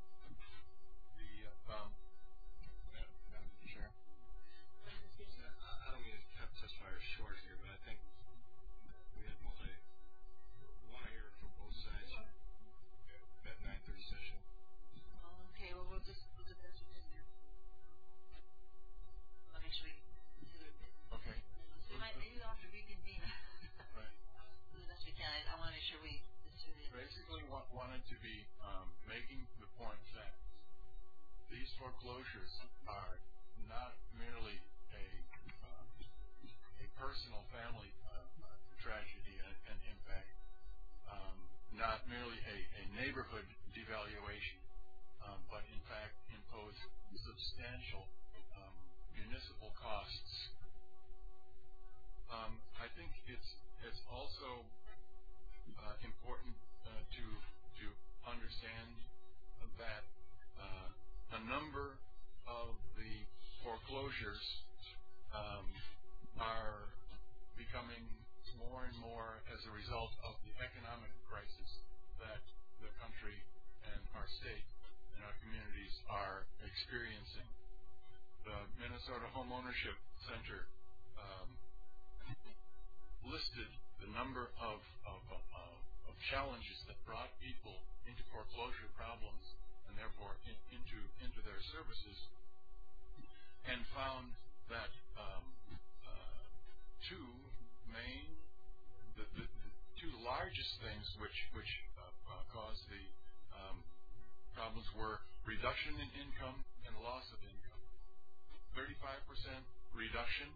Madam Chair. I don't mean to cut testifiers short here, but I think we had want to hear from both sides at 9:30 session. Okay, well, we'll just as we did there. I'll make sure we do it. Okay. Maybe we'll have to reconvene. Right. Do the best we can. I want to make sure we basically wanted to be making the point that these foreclosures are not merely a personal family tragedy and impact, not merely a neighborhood devaluation, but in fact impose substantial municipal costs. I think it's also important to understand that a number of the foreclosures are becoming more and more as a result of the economic crisis that the country and our state and our communities are experiencing. The Minnesota Home Ownership Center listed the number of challenges that brought people into foreclosure problems and therefore into their services, and found that the two largest things which caused the problems were reduction in income and loss of income. 35% reduction,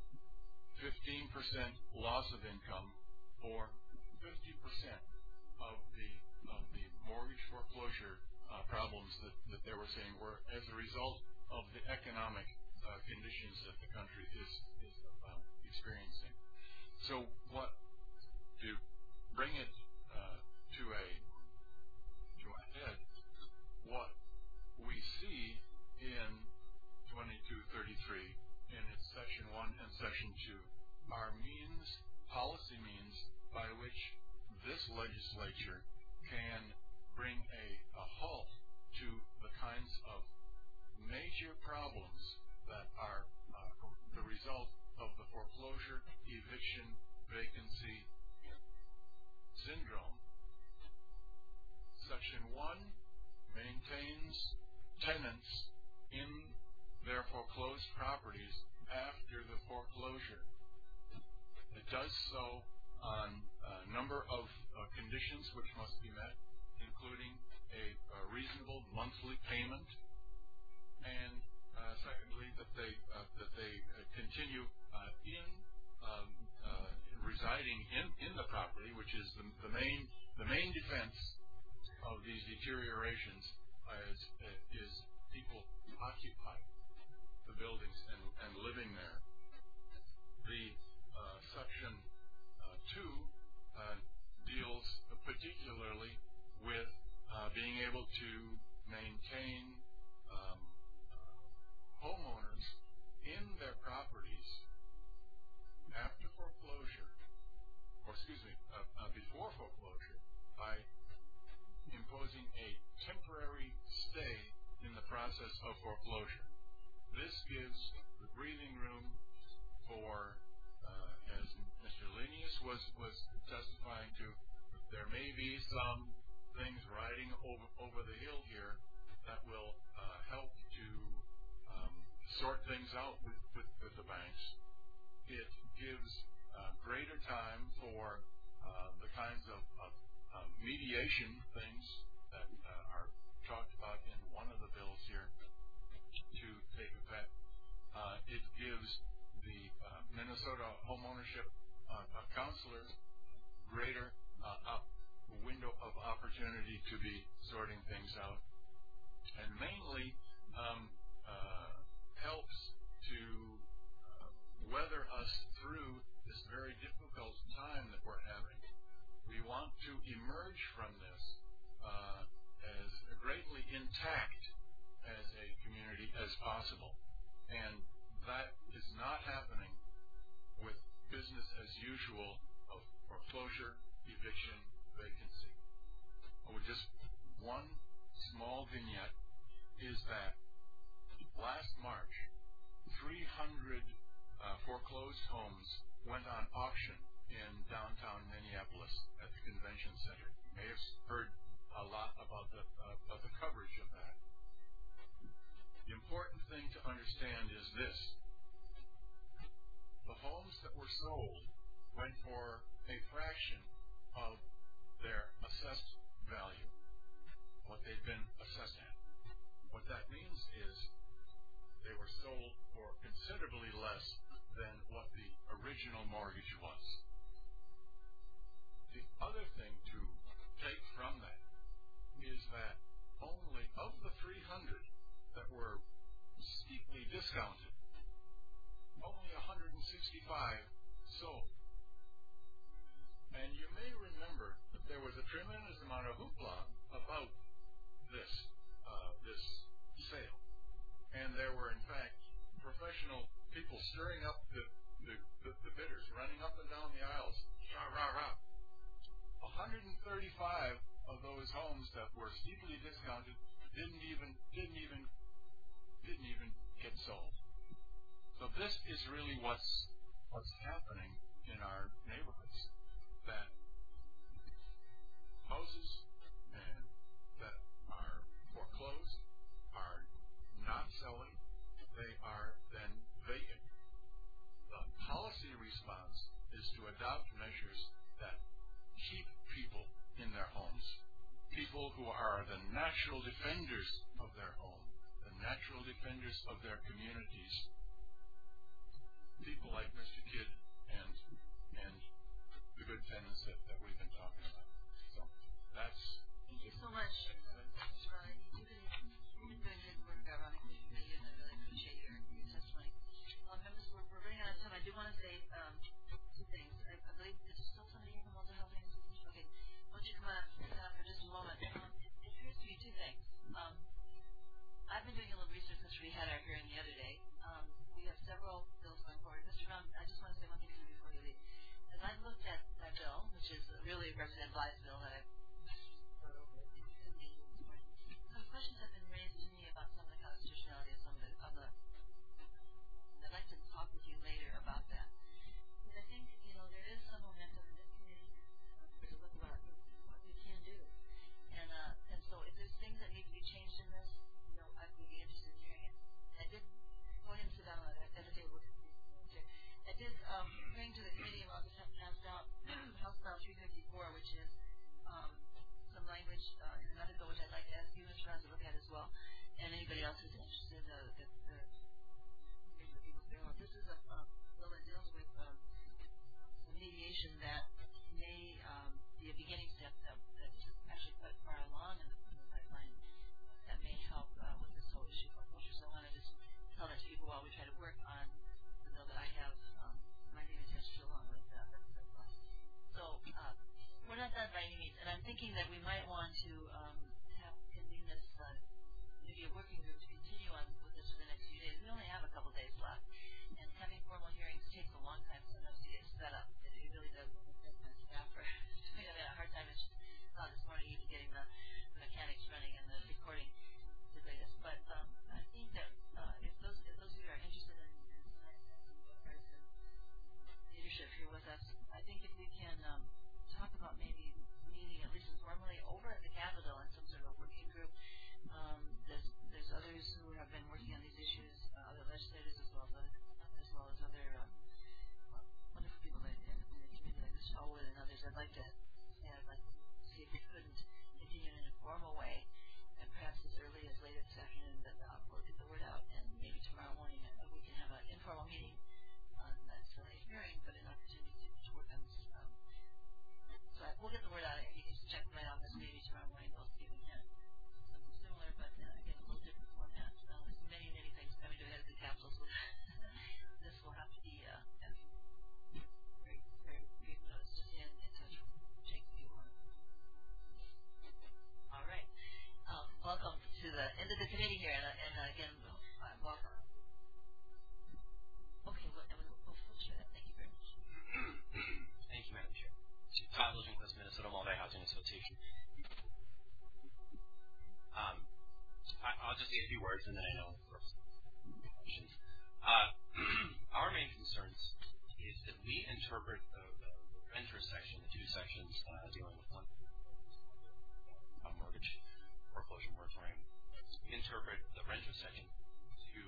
15% loss of income, or 50% of the mortgage foreclosure problems that they were saying were as a result of the economic conditions that the country is experiencing. So to bring it to a head, what we see in 2233 in its syndrome. Section 1 maintains tenants in their foreclosed properties after the foreclosure. It does so on a number of conditions which must be met, including a reasonable monthly payment, and secondly, that they continue residing in the property, which is the main defense of these deteriorations, is people occupy the buildings and living there. The section 2 deals particularly with being able to maintain homeowners in their properties after foreclosure, before foreclosure, by imposing a temporary stay in the process of foreclosure. This gives the breathing room for, as Mr. Lenius was testifying to, there may be some things riding over the hill here that will help to sort things out with the banks. It gives greater time for the kinds of mediation things that are talked about in one of the bills here to take effect. It gives the Minnesota homeownership counselors greater window of opportunity to be sorting things out, and mainly helps to weather us through this very difficult time that we're having. We want to emerge from this as greatly intact as a community as possible, and that is not happening with business as usual of foreclosure, eviction, vacancy. Just one small vignette is that last March, 300 foreclosed homes went on auction in downtown Minneapolis at the convention center. You may have heard a lot about the coverage of that. The important thing to understand is this. The homes that were sold went for a fraction of their assessed value, what they'd been assessed at. What that means is they were sold for considerably less than what the original mortgage was. The other thing to take from that is that only of the 300 that were steeply discounted, only 165 sold. And you may remember that there was a tremendous amount of hoopla about this sale. And there were, in fact, professional people stirring up the bidders, running up and down the aisles, rah, rah, rah. 135 of those homes that were steeply discounted didn't even get sold. So this is really what's happening in our neighborhoods, that houses that are foreclosed are not selling, they are then vacant. The policy response is to adopt measures that keep people in their homes, people who are the natural defenders of their home, the natural defenders of their communities, people like Mr. Kidd and the good tenants that we've been talking about. So that's... Thank you so much, Mr. Raleigh. You've been doing good work, ironically, and I really appreciate your testimony. Members, we're running out of time. I do want to say two things. I believe there's still somebody here from Walter Housing. Okay. Why don't you come on for just a moment? It occurs to me two things. I've been doing a little research since we had our hearing the other day. We have several bills going forward. Mr. Brown, I just want to say one thing to you before you leave. As I looked at that bill, which is really Representative Bly's bill that I wrote over in the meeting this morning, some questions have been raised to me about some of the constitutionality of some of the I'd like to talk with you later about that. Because I think, there is some momentum in this committee to look about conversation that may be a beginning step that is actually quite far along in the pipeline that may help with this whole issue of foreclosure. So I want to just tell that to people while we try to work on the bill that I have my name attached to along with So we're not done by any means, and I'm thinking that we might want to convene this maybe a working group to continue on with this for the next few days. We only have a couple days left, and having formal hearings takes a long time sometimes to get set up. It really does. Staff are having a hard time. It's just this morning even getting the mechanics running and the recording the latest. But I think that if those of you are interested in leadership here with us, I think if we can talk about maybe meeting at least informally over at the Capitol in some sort of a working group. There's others who have been working on these issues, other legislators as well as other wonderful people in the community like Ms. Hallwood and others. I'd like to see if we couldn't continue in an informal way, and perhaps as early as late this afternoon that we'll get the word out, and maybe tomorrow morning we can have an informal meeting on that silly hearing, but an opportunity to work on this. So we'll get the word out. You can just check my office maybe tomorrow morning. They'll give a hint. Something similar, but again, a little different format. There's many things coming to a head at the Capitol, so this will have to be very, very brief notice. Just in touch with Jake if you want. All right. Welcome to the end of the committee here, and again, welcome. Okay, we'll share that. Thank you very much. Thank you, Madam Chair. Todd Livingston, Minnesota Multi-Housing Association. I'll just say a few words, and then I know questions. Our main concerns is that we interpret the renter section, the two sections dealing with one mortgage foreclosure moratorium. We interpret the renter section to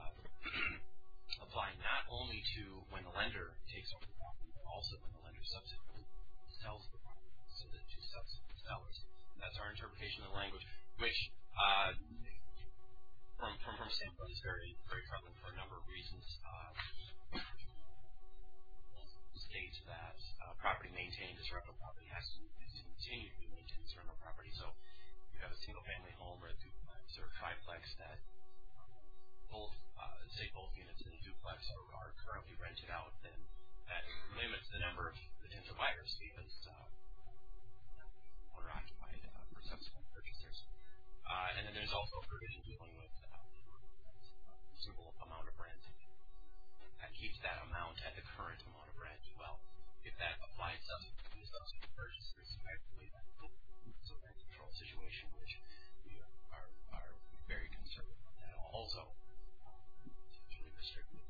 apply not only to when the lender takes over the property, but also when the lender subsequently sells the property. So the two subsequent sellers. That's our interpretation of the language, which from a standpoint is very, very troubling for a number of reasons. States that property maintained as rental property has to continue to be maintained as rental property. So you have a single-family home or a duplex or a triplex that both units in a duplex are currently rented out, then that limits the number of potential buyers because owner-occupied for subsequent purchasers. And then there's also a provision dealing with a simple amount of rent that keeps that amount at the current amount of rent. Well, if that applies subsequently to subsequent purchasers, effectively that's a rent control situation, which we are very concerned about that. Also, potentially restricted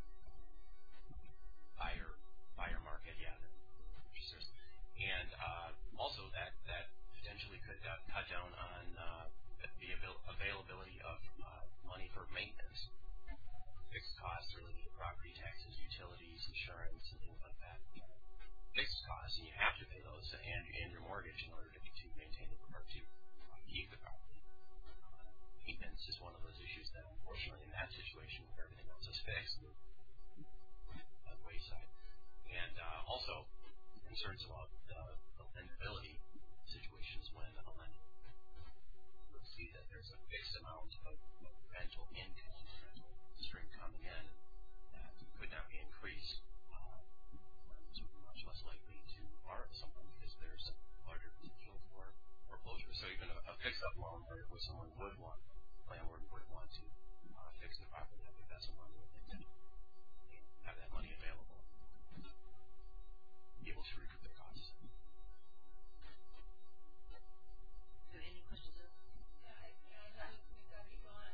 buyer market, purchasers, and also that potentially could cut down on the availability of money for maintenance, fixed costs related to property taxes, utilities, insurance, and things like that. Fixed costs, and you have to pay those and your mortgage in order to maintain the property, to keep the property. Maintenance is one of those issues that, unfortunately, in that situation where everything else is fixed, on the wayside. And also concerns about the lendability situations when a lender will see that there's a fixed amount of rental income, rental stream coming in that could not be increased. So much less likely to borrow someone because there's a larger potential for foreclosure. So even a fixed-up loan where someone would want, landlord would want to fix the property, I think that's a money that they can have that money available, be able to recoup their costs. Any questions? Yeah, we've got people on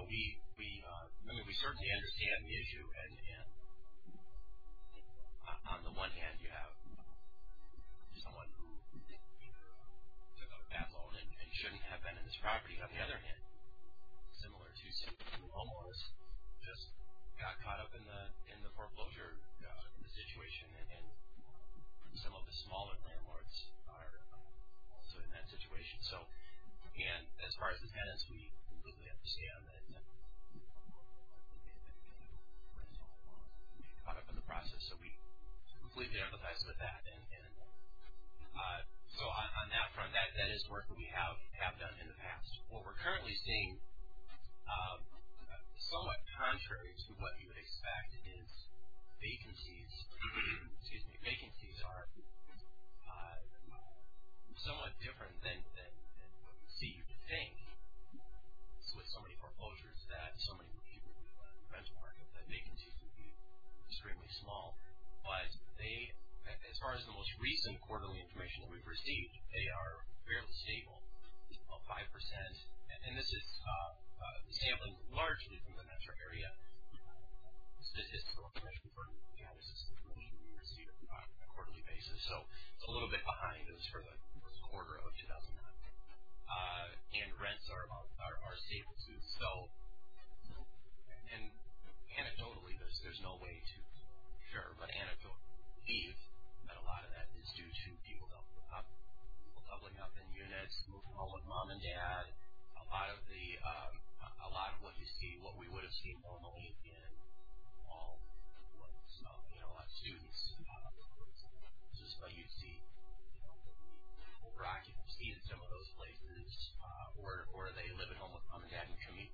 we certainly understand the issue, and on the one hand, you have someone who took out a bad loan and shouldn't have been in this property. On the other hand, similar to some homeowners, just got caught up in the foreclosure situation, and some of the smaller landlords are also in that situation. So, and as far as the tenants, we completely understand that caught up in the process. So we completely empathize with that, and so on that front, that is work that we have done in the past. What we're currently seeing, somewhat contrary to what you would expect, is vacancies. Vacancies are somewhat different than what we see. You would think, with so many foreclosures, that so many people in the rental market, that vacancies would be extremely small. But they, as far as the most recent quarterly information that we've received, they are fairly stable, about 5%. And this is sampling largely from the metro area. Statistical information for this is information we receive on a quarterly basis. So it's a little bit behind. It was for the first quarter of 2009. And rents are stable too. So, and anecdotally, there's no way to sure, but anecdotally believe that a lot of that is due to people doubling up in units, moving home with mom and dad. A lot of what you see, what we would have seen normally in all was, a lot of students. But you see over occupancy in some of those places where they live at home with mom and dad and commute.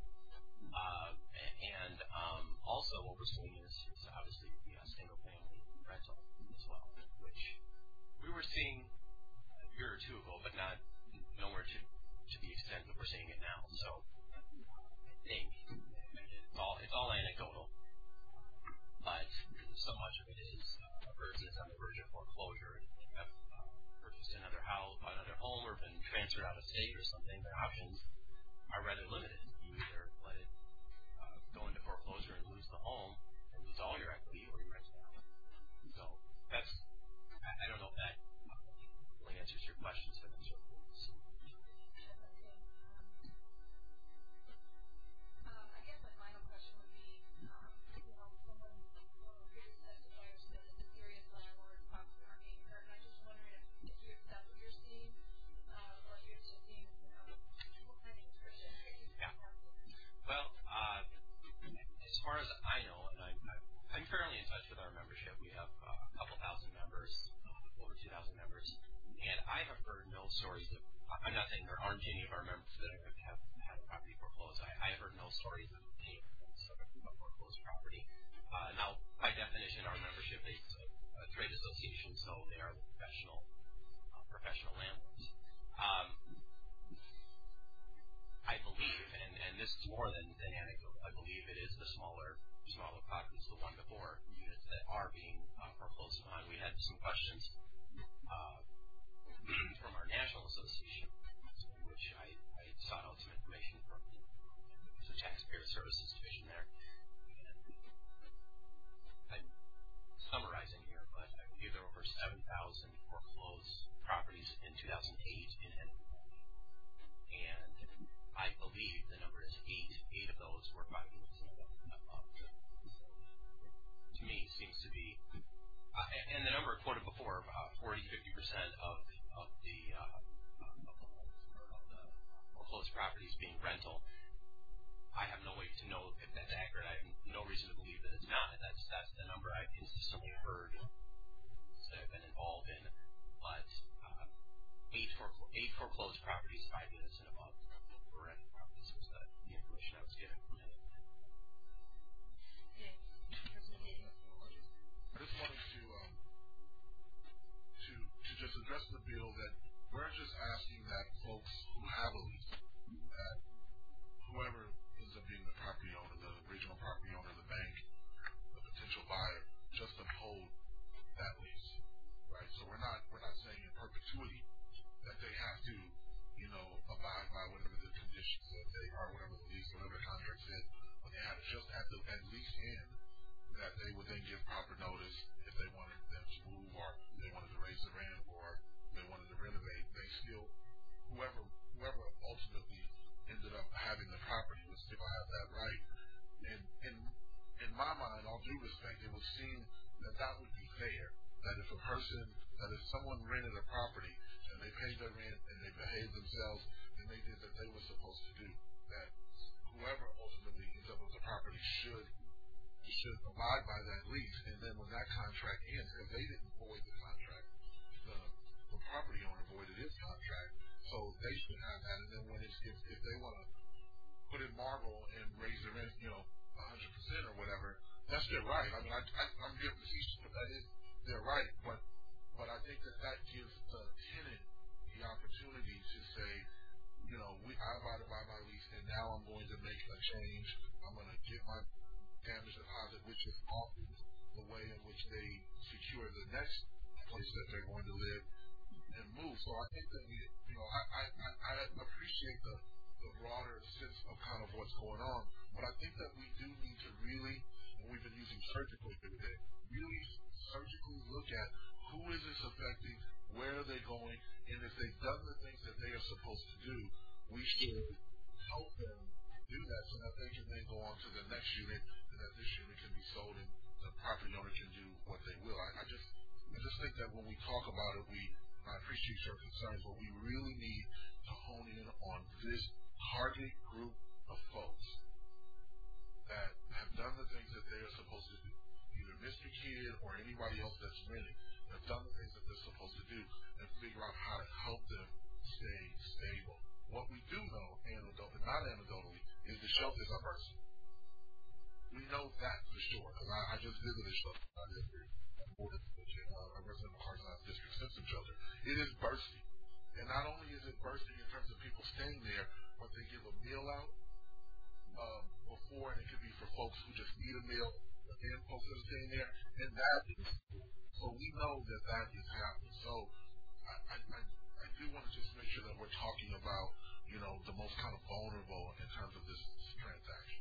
And also what we're seeing is obviously the single-family rental as well, which we were seeing a year or two ago, but nowhere to the extent that we're seeing it now. So I think it's all anecdotal, but so much of it is a person is on the verge of foreclosure and have purchased another house, another home, or been transferred out of state or something. Their options are rather limited. You either let it go into foreclosure and lose the home and lose all your equity, or you rent it out. So that's, I don't know if that really answers your questions, but that's what it is. I guess my final question would be, someone previous testifiers said that the serious landlords possibly are being hurt, and I just wondered if that's what you're seeing, or if you're just seeing what kind of attrition you're seeing. Well, as far as I know, and I'm fairly in touch with our membership. We have a couple thousand members, over 2,000 members, and I have heard no stories of, I'm not saying there aren't any of our members that have had a property foreclosed. I have heard no stories of any foreclosed property. Now, by definition, our membership is a trade association, so they are the professional landlords. I believe, and this is more than anecdotal, I believe it is the smaller properties, the 1 to 4 units that are being foreclosed upon. We had some questions from our national association, in which I sought out some information from the Taxpayer Services Division there. And I'm summarizing here, but I believe there were over 7,000 foreclosed properties in 2008 in Henry County. And I believe the number is 8. 8 of those were 5 units and above. To me, seems to be, and the number quoted before, 40-50% of the foreclosed properties being rental. I have no way to know if that's accurate. I have no reason to believe that it's not. That's the number I've consistently heard that I've been involved in. But 8 foreclosed properties, 5 units and above. Rental properties was the information I was given. I just wanted to just address the bill that we're just asking that folks who have a lease, that whoever ends up being the property owner, the original property owner, the bank, the potential buyer, just uphold that lease, right? So we're not saying in perpetuity that they have to, abide by whatever the conditions that they are, whatever the lease, whatever the contract in my mind, all due respect, it would seem that that would be fair. That if someone rented a property and they paid their rent and they behaved themselves and they did that they were supposed to do, that whoever ultimately ends up with the property should abide by that lease. And then when that contract ends, because they didn't void the contract, the property owner voided his contract, so they should have that. And then if they want to put in marble and raise the rent, 100% or whatever, that's their right. I mean, I'm being facetious, but that is their right. But I think that gives the tenant the opportunity to say, I abided by my lease, and now I'm going to make a change. I'm going to get my damage deposit, which is often the way in which they secure the next place that they're going to live and move. So I think that I appreciate the broader sense of kind of what's going on, but I think that we do need to really, and we've been using surgically today, really surgically look at who is this affecting, where are they going, and if they've done the things that they are supposed to do, we should help them do that so that they can then go on to the next unit, and that this unit can be sold and the property owner can do what they will. I just think that when we talk about it, I appreciate your concerns, but we really need to hone in on this target group of folks that have done the things that they are supposed to do. Either Mr. Kidd or anybody else that's renting have done the things that they're supposed to do, and figure out how to help them stay stable. What we do know, not anecdotally, is the shelters are bursting. We know that for sure, because I just visited a shelter. I represent the Carson District Simpson Shelter. It is bursting. And not only is it bursting in terms of people staying there, but they give a meal out before, and it could be for folks who just need a meal, and folks that are staying there, and that is, so we know that is happening. So I do want to just make sure that we're talking about, the most kind of vulnerable in terms of this transaction.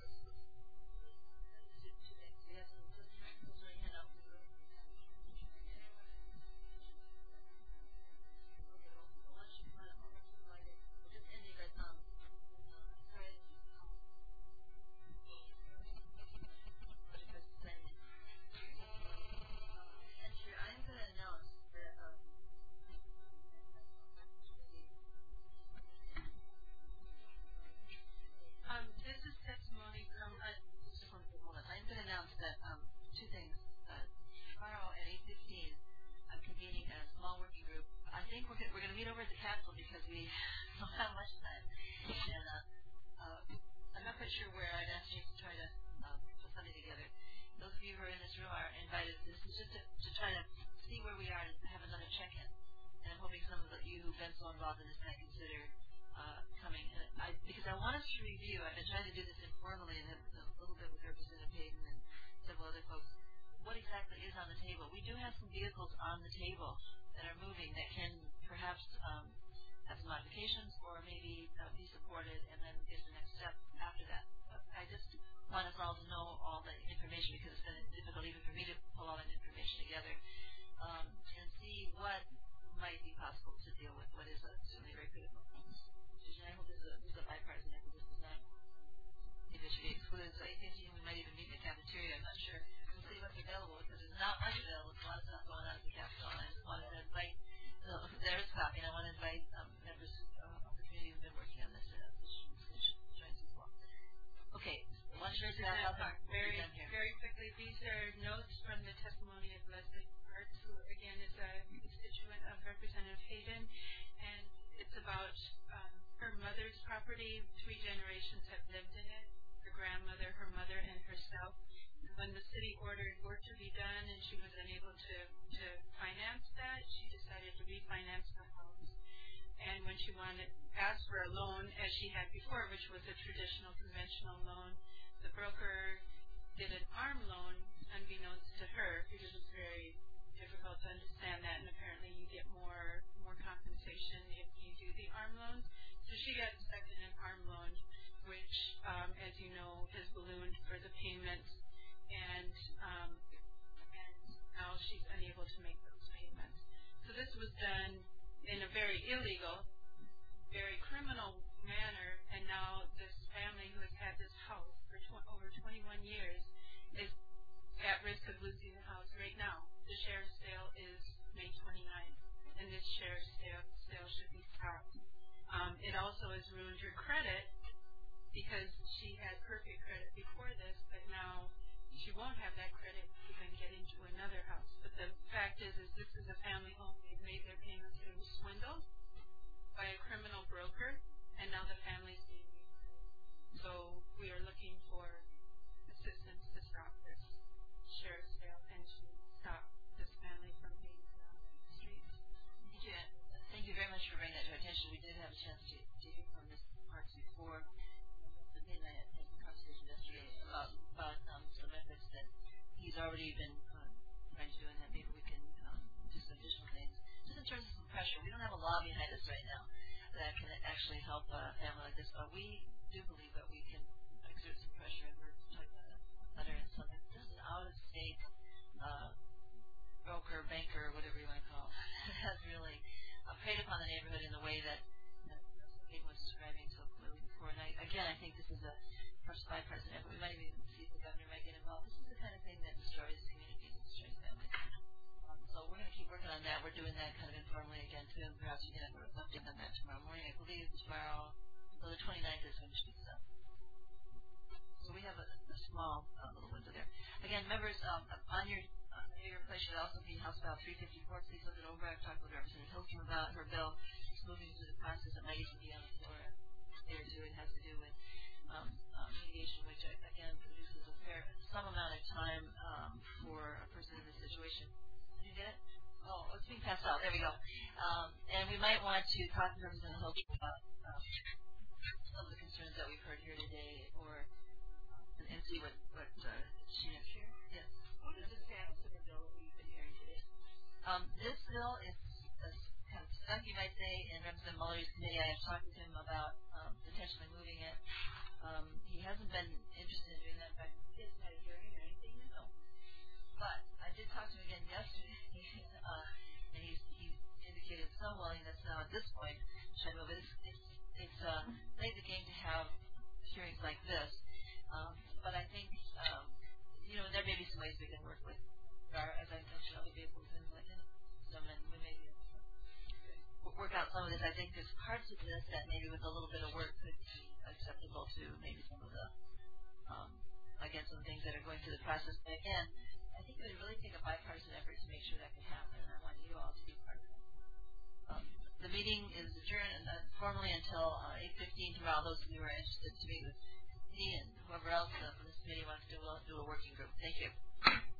Sure where I'd ask you to try to put something together. Those of you who are in this room are invited. This is just to try to see where we are and have another check-in. And I'm hoping some of you who've been so involved in this might consider coming. Because I want us to review. I've been trying to do this informally and have a little bit with Representative Hayden and several other folks. What exactly is on the table? We do have some vehicles on the table that are moving that can perhaps have some modifications or maybe be supported, and then is the next step after that. But I just want us all to know all the information, because it's been difficult even for me to pull all that information together and see what might be possible to deal with what is certainly very critical. I hope this is a bipartisan effort. This is not if it should be excluded. So I think we might even meet in the cafeteria. I'm not sure. We'll see what's available, because there's not much available. There's a lot of stuff going on at the Capitol, and I just wanted to invite. There is copy, and I want to invite members of the community who've been working on this to join us as well. Okay, very quickly, these are notes from the testimony of Leslie Hart, who again is a constituent of Representative Hayden, and it's about her mother's property. 3 generations have lived in it. Her grandmother, her mother, and herself. When the city ordered work to be done and she was unable to finance that, she decided to refinance the house. And when she asked for a loan, as she had before, which was a traditional conventional loan, the broker did an ARM loan, unbeknownst to her, because it's very difficult to understand that, and apparently you get more compensation if you do the ARM loan. So she got stuck in an ARM loan, which, as you know, has ballooned for the payments. And now she's unable to make those payments. So this was done in a very illegal, very criminal manner, and now this family who has had this house for over 21 years is at risk of losing the house right now. The sheriff's sale is May 29th, and this sheriff's sale should be stopped. It also has ruined her credit because she had perfect credit before this, but now she won't have that credit to even get into another house. But the fact is this is a family home. They've made their payments. It was swindled by a criminal broker, and now the family's being repaid. So we are looking for assistance to stop this sheriff's sale and to stop this family from being on the streets. Thank you very much for bringing that to our attention. We did have a chance to hear from Ms. Parks before the midnight conversation yesterday about some efforts that he's already been trying to do, and that maybe we can do some additional things. Just in terms of some pressure, we don't have a law behind us right now that can actually help a family like this, but we do believe that we can exert some pressure, and we're talking about a letter and something. This is an out-of-state broker, banker, whatever you want to call it, has really preyed upon the neighborhood in the way that Kate was describing so clearly before. And I think this is a bipartisan effort. We might even see if the governor might get involved. This is the kind of thing that destroys communities and destroys families. So we're going to keep working on that. We're doing that kind of informally again, too, and perhaps we can have an update on that tomorrow morning. I believe tomorrow, so the 29th is when she's up. So we have a small little window there. Again, members, on your place should also be House Bill 354. Please look it over. I've talked with Representative Hilstrom about her bill. It's moving through the process. It might even be on the floor there, too. It has to do with mediation, which, again, produces some amount of time for a person in this situation. Did you get it? Oh, it's being passed out. There we go. And we might want to talk to Representative Hilstrom about some of the concerns that we've heard here today, and see what she has here. Yes. What is the status of the bill that we've been hearing today? This bill is kind of stuck, you might say, in Representative Mullery's committee. I have talked with him about potentially moving it. He hasn't been interested in doing that. In fact, he hasn't had a hearing or anything, no. But I did talk to him again yesterday, and he indicated some willingness now at this point. But it's late in the game to have hearings like this. But I think, there may be some ways we can work with, as I mentioned, other vehicles and we may be able to work out some of this. I think there's parts of this that maybe with a little bit of work could be acceptable to maybe some of the, some things that are going through the process. But again, I think it would really take a bipartisan effort to make sure that can happen, and I want you all to be part of it. The meeting is adjourned formally until 8:15 tomorrow. Those of you who are interested to meet with me and whoever else from this committee wants to do a working group. Thank you.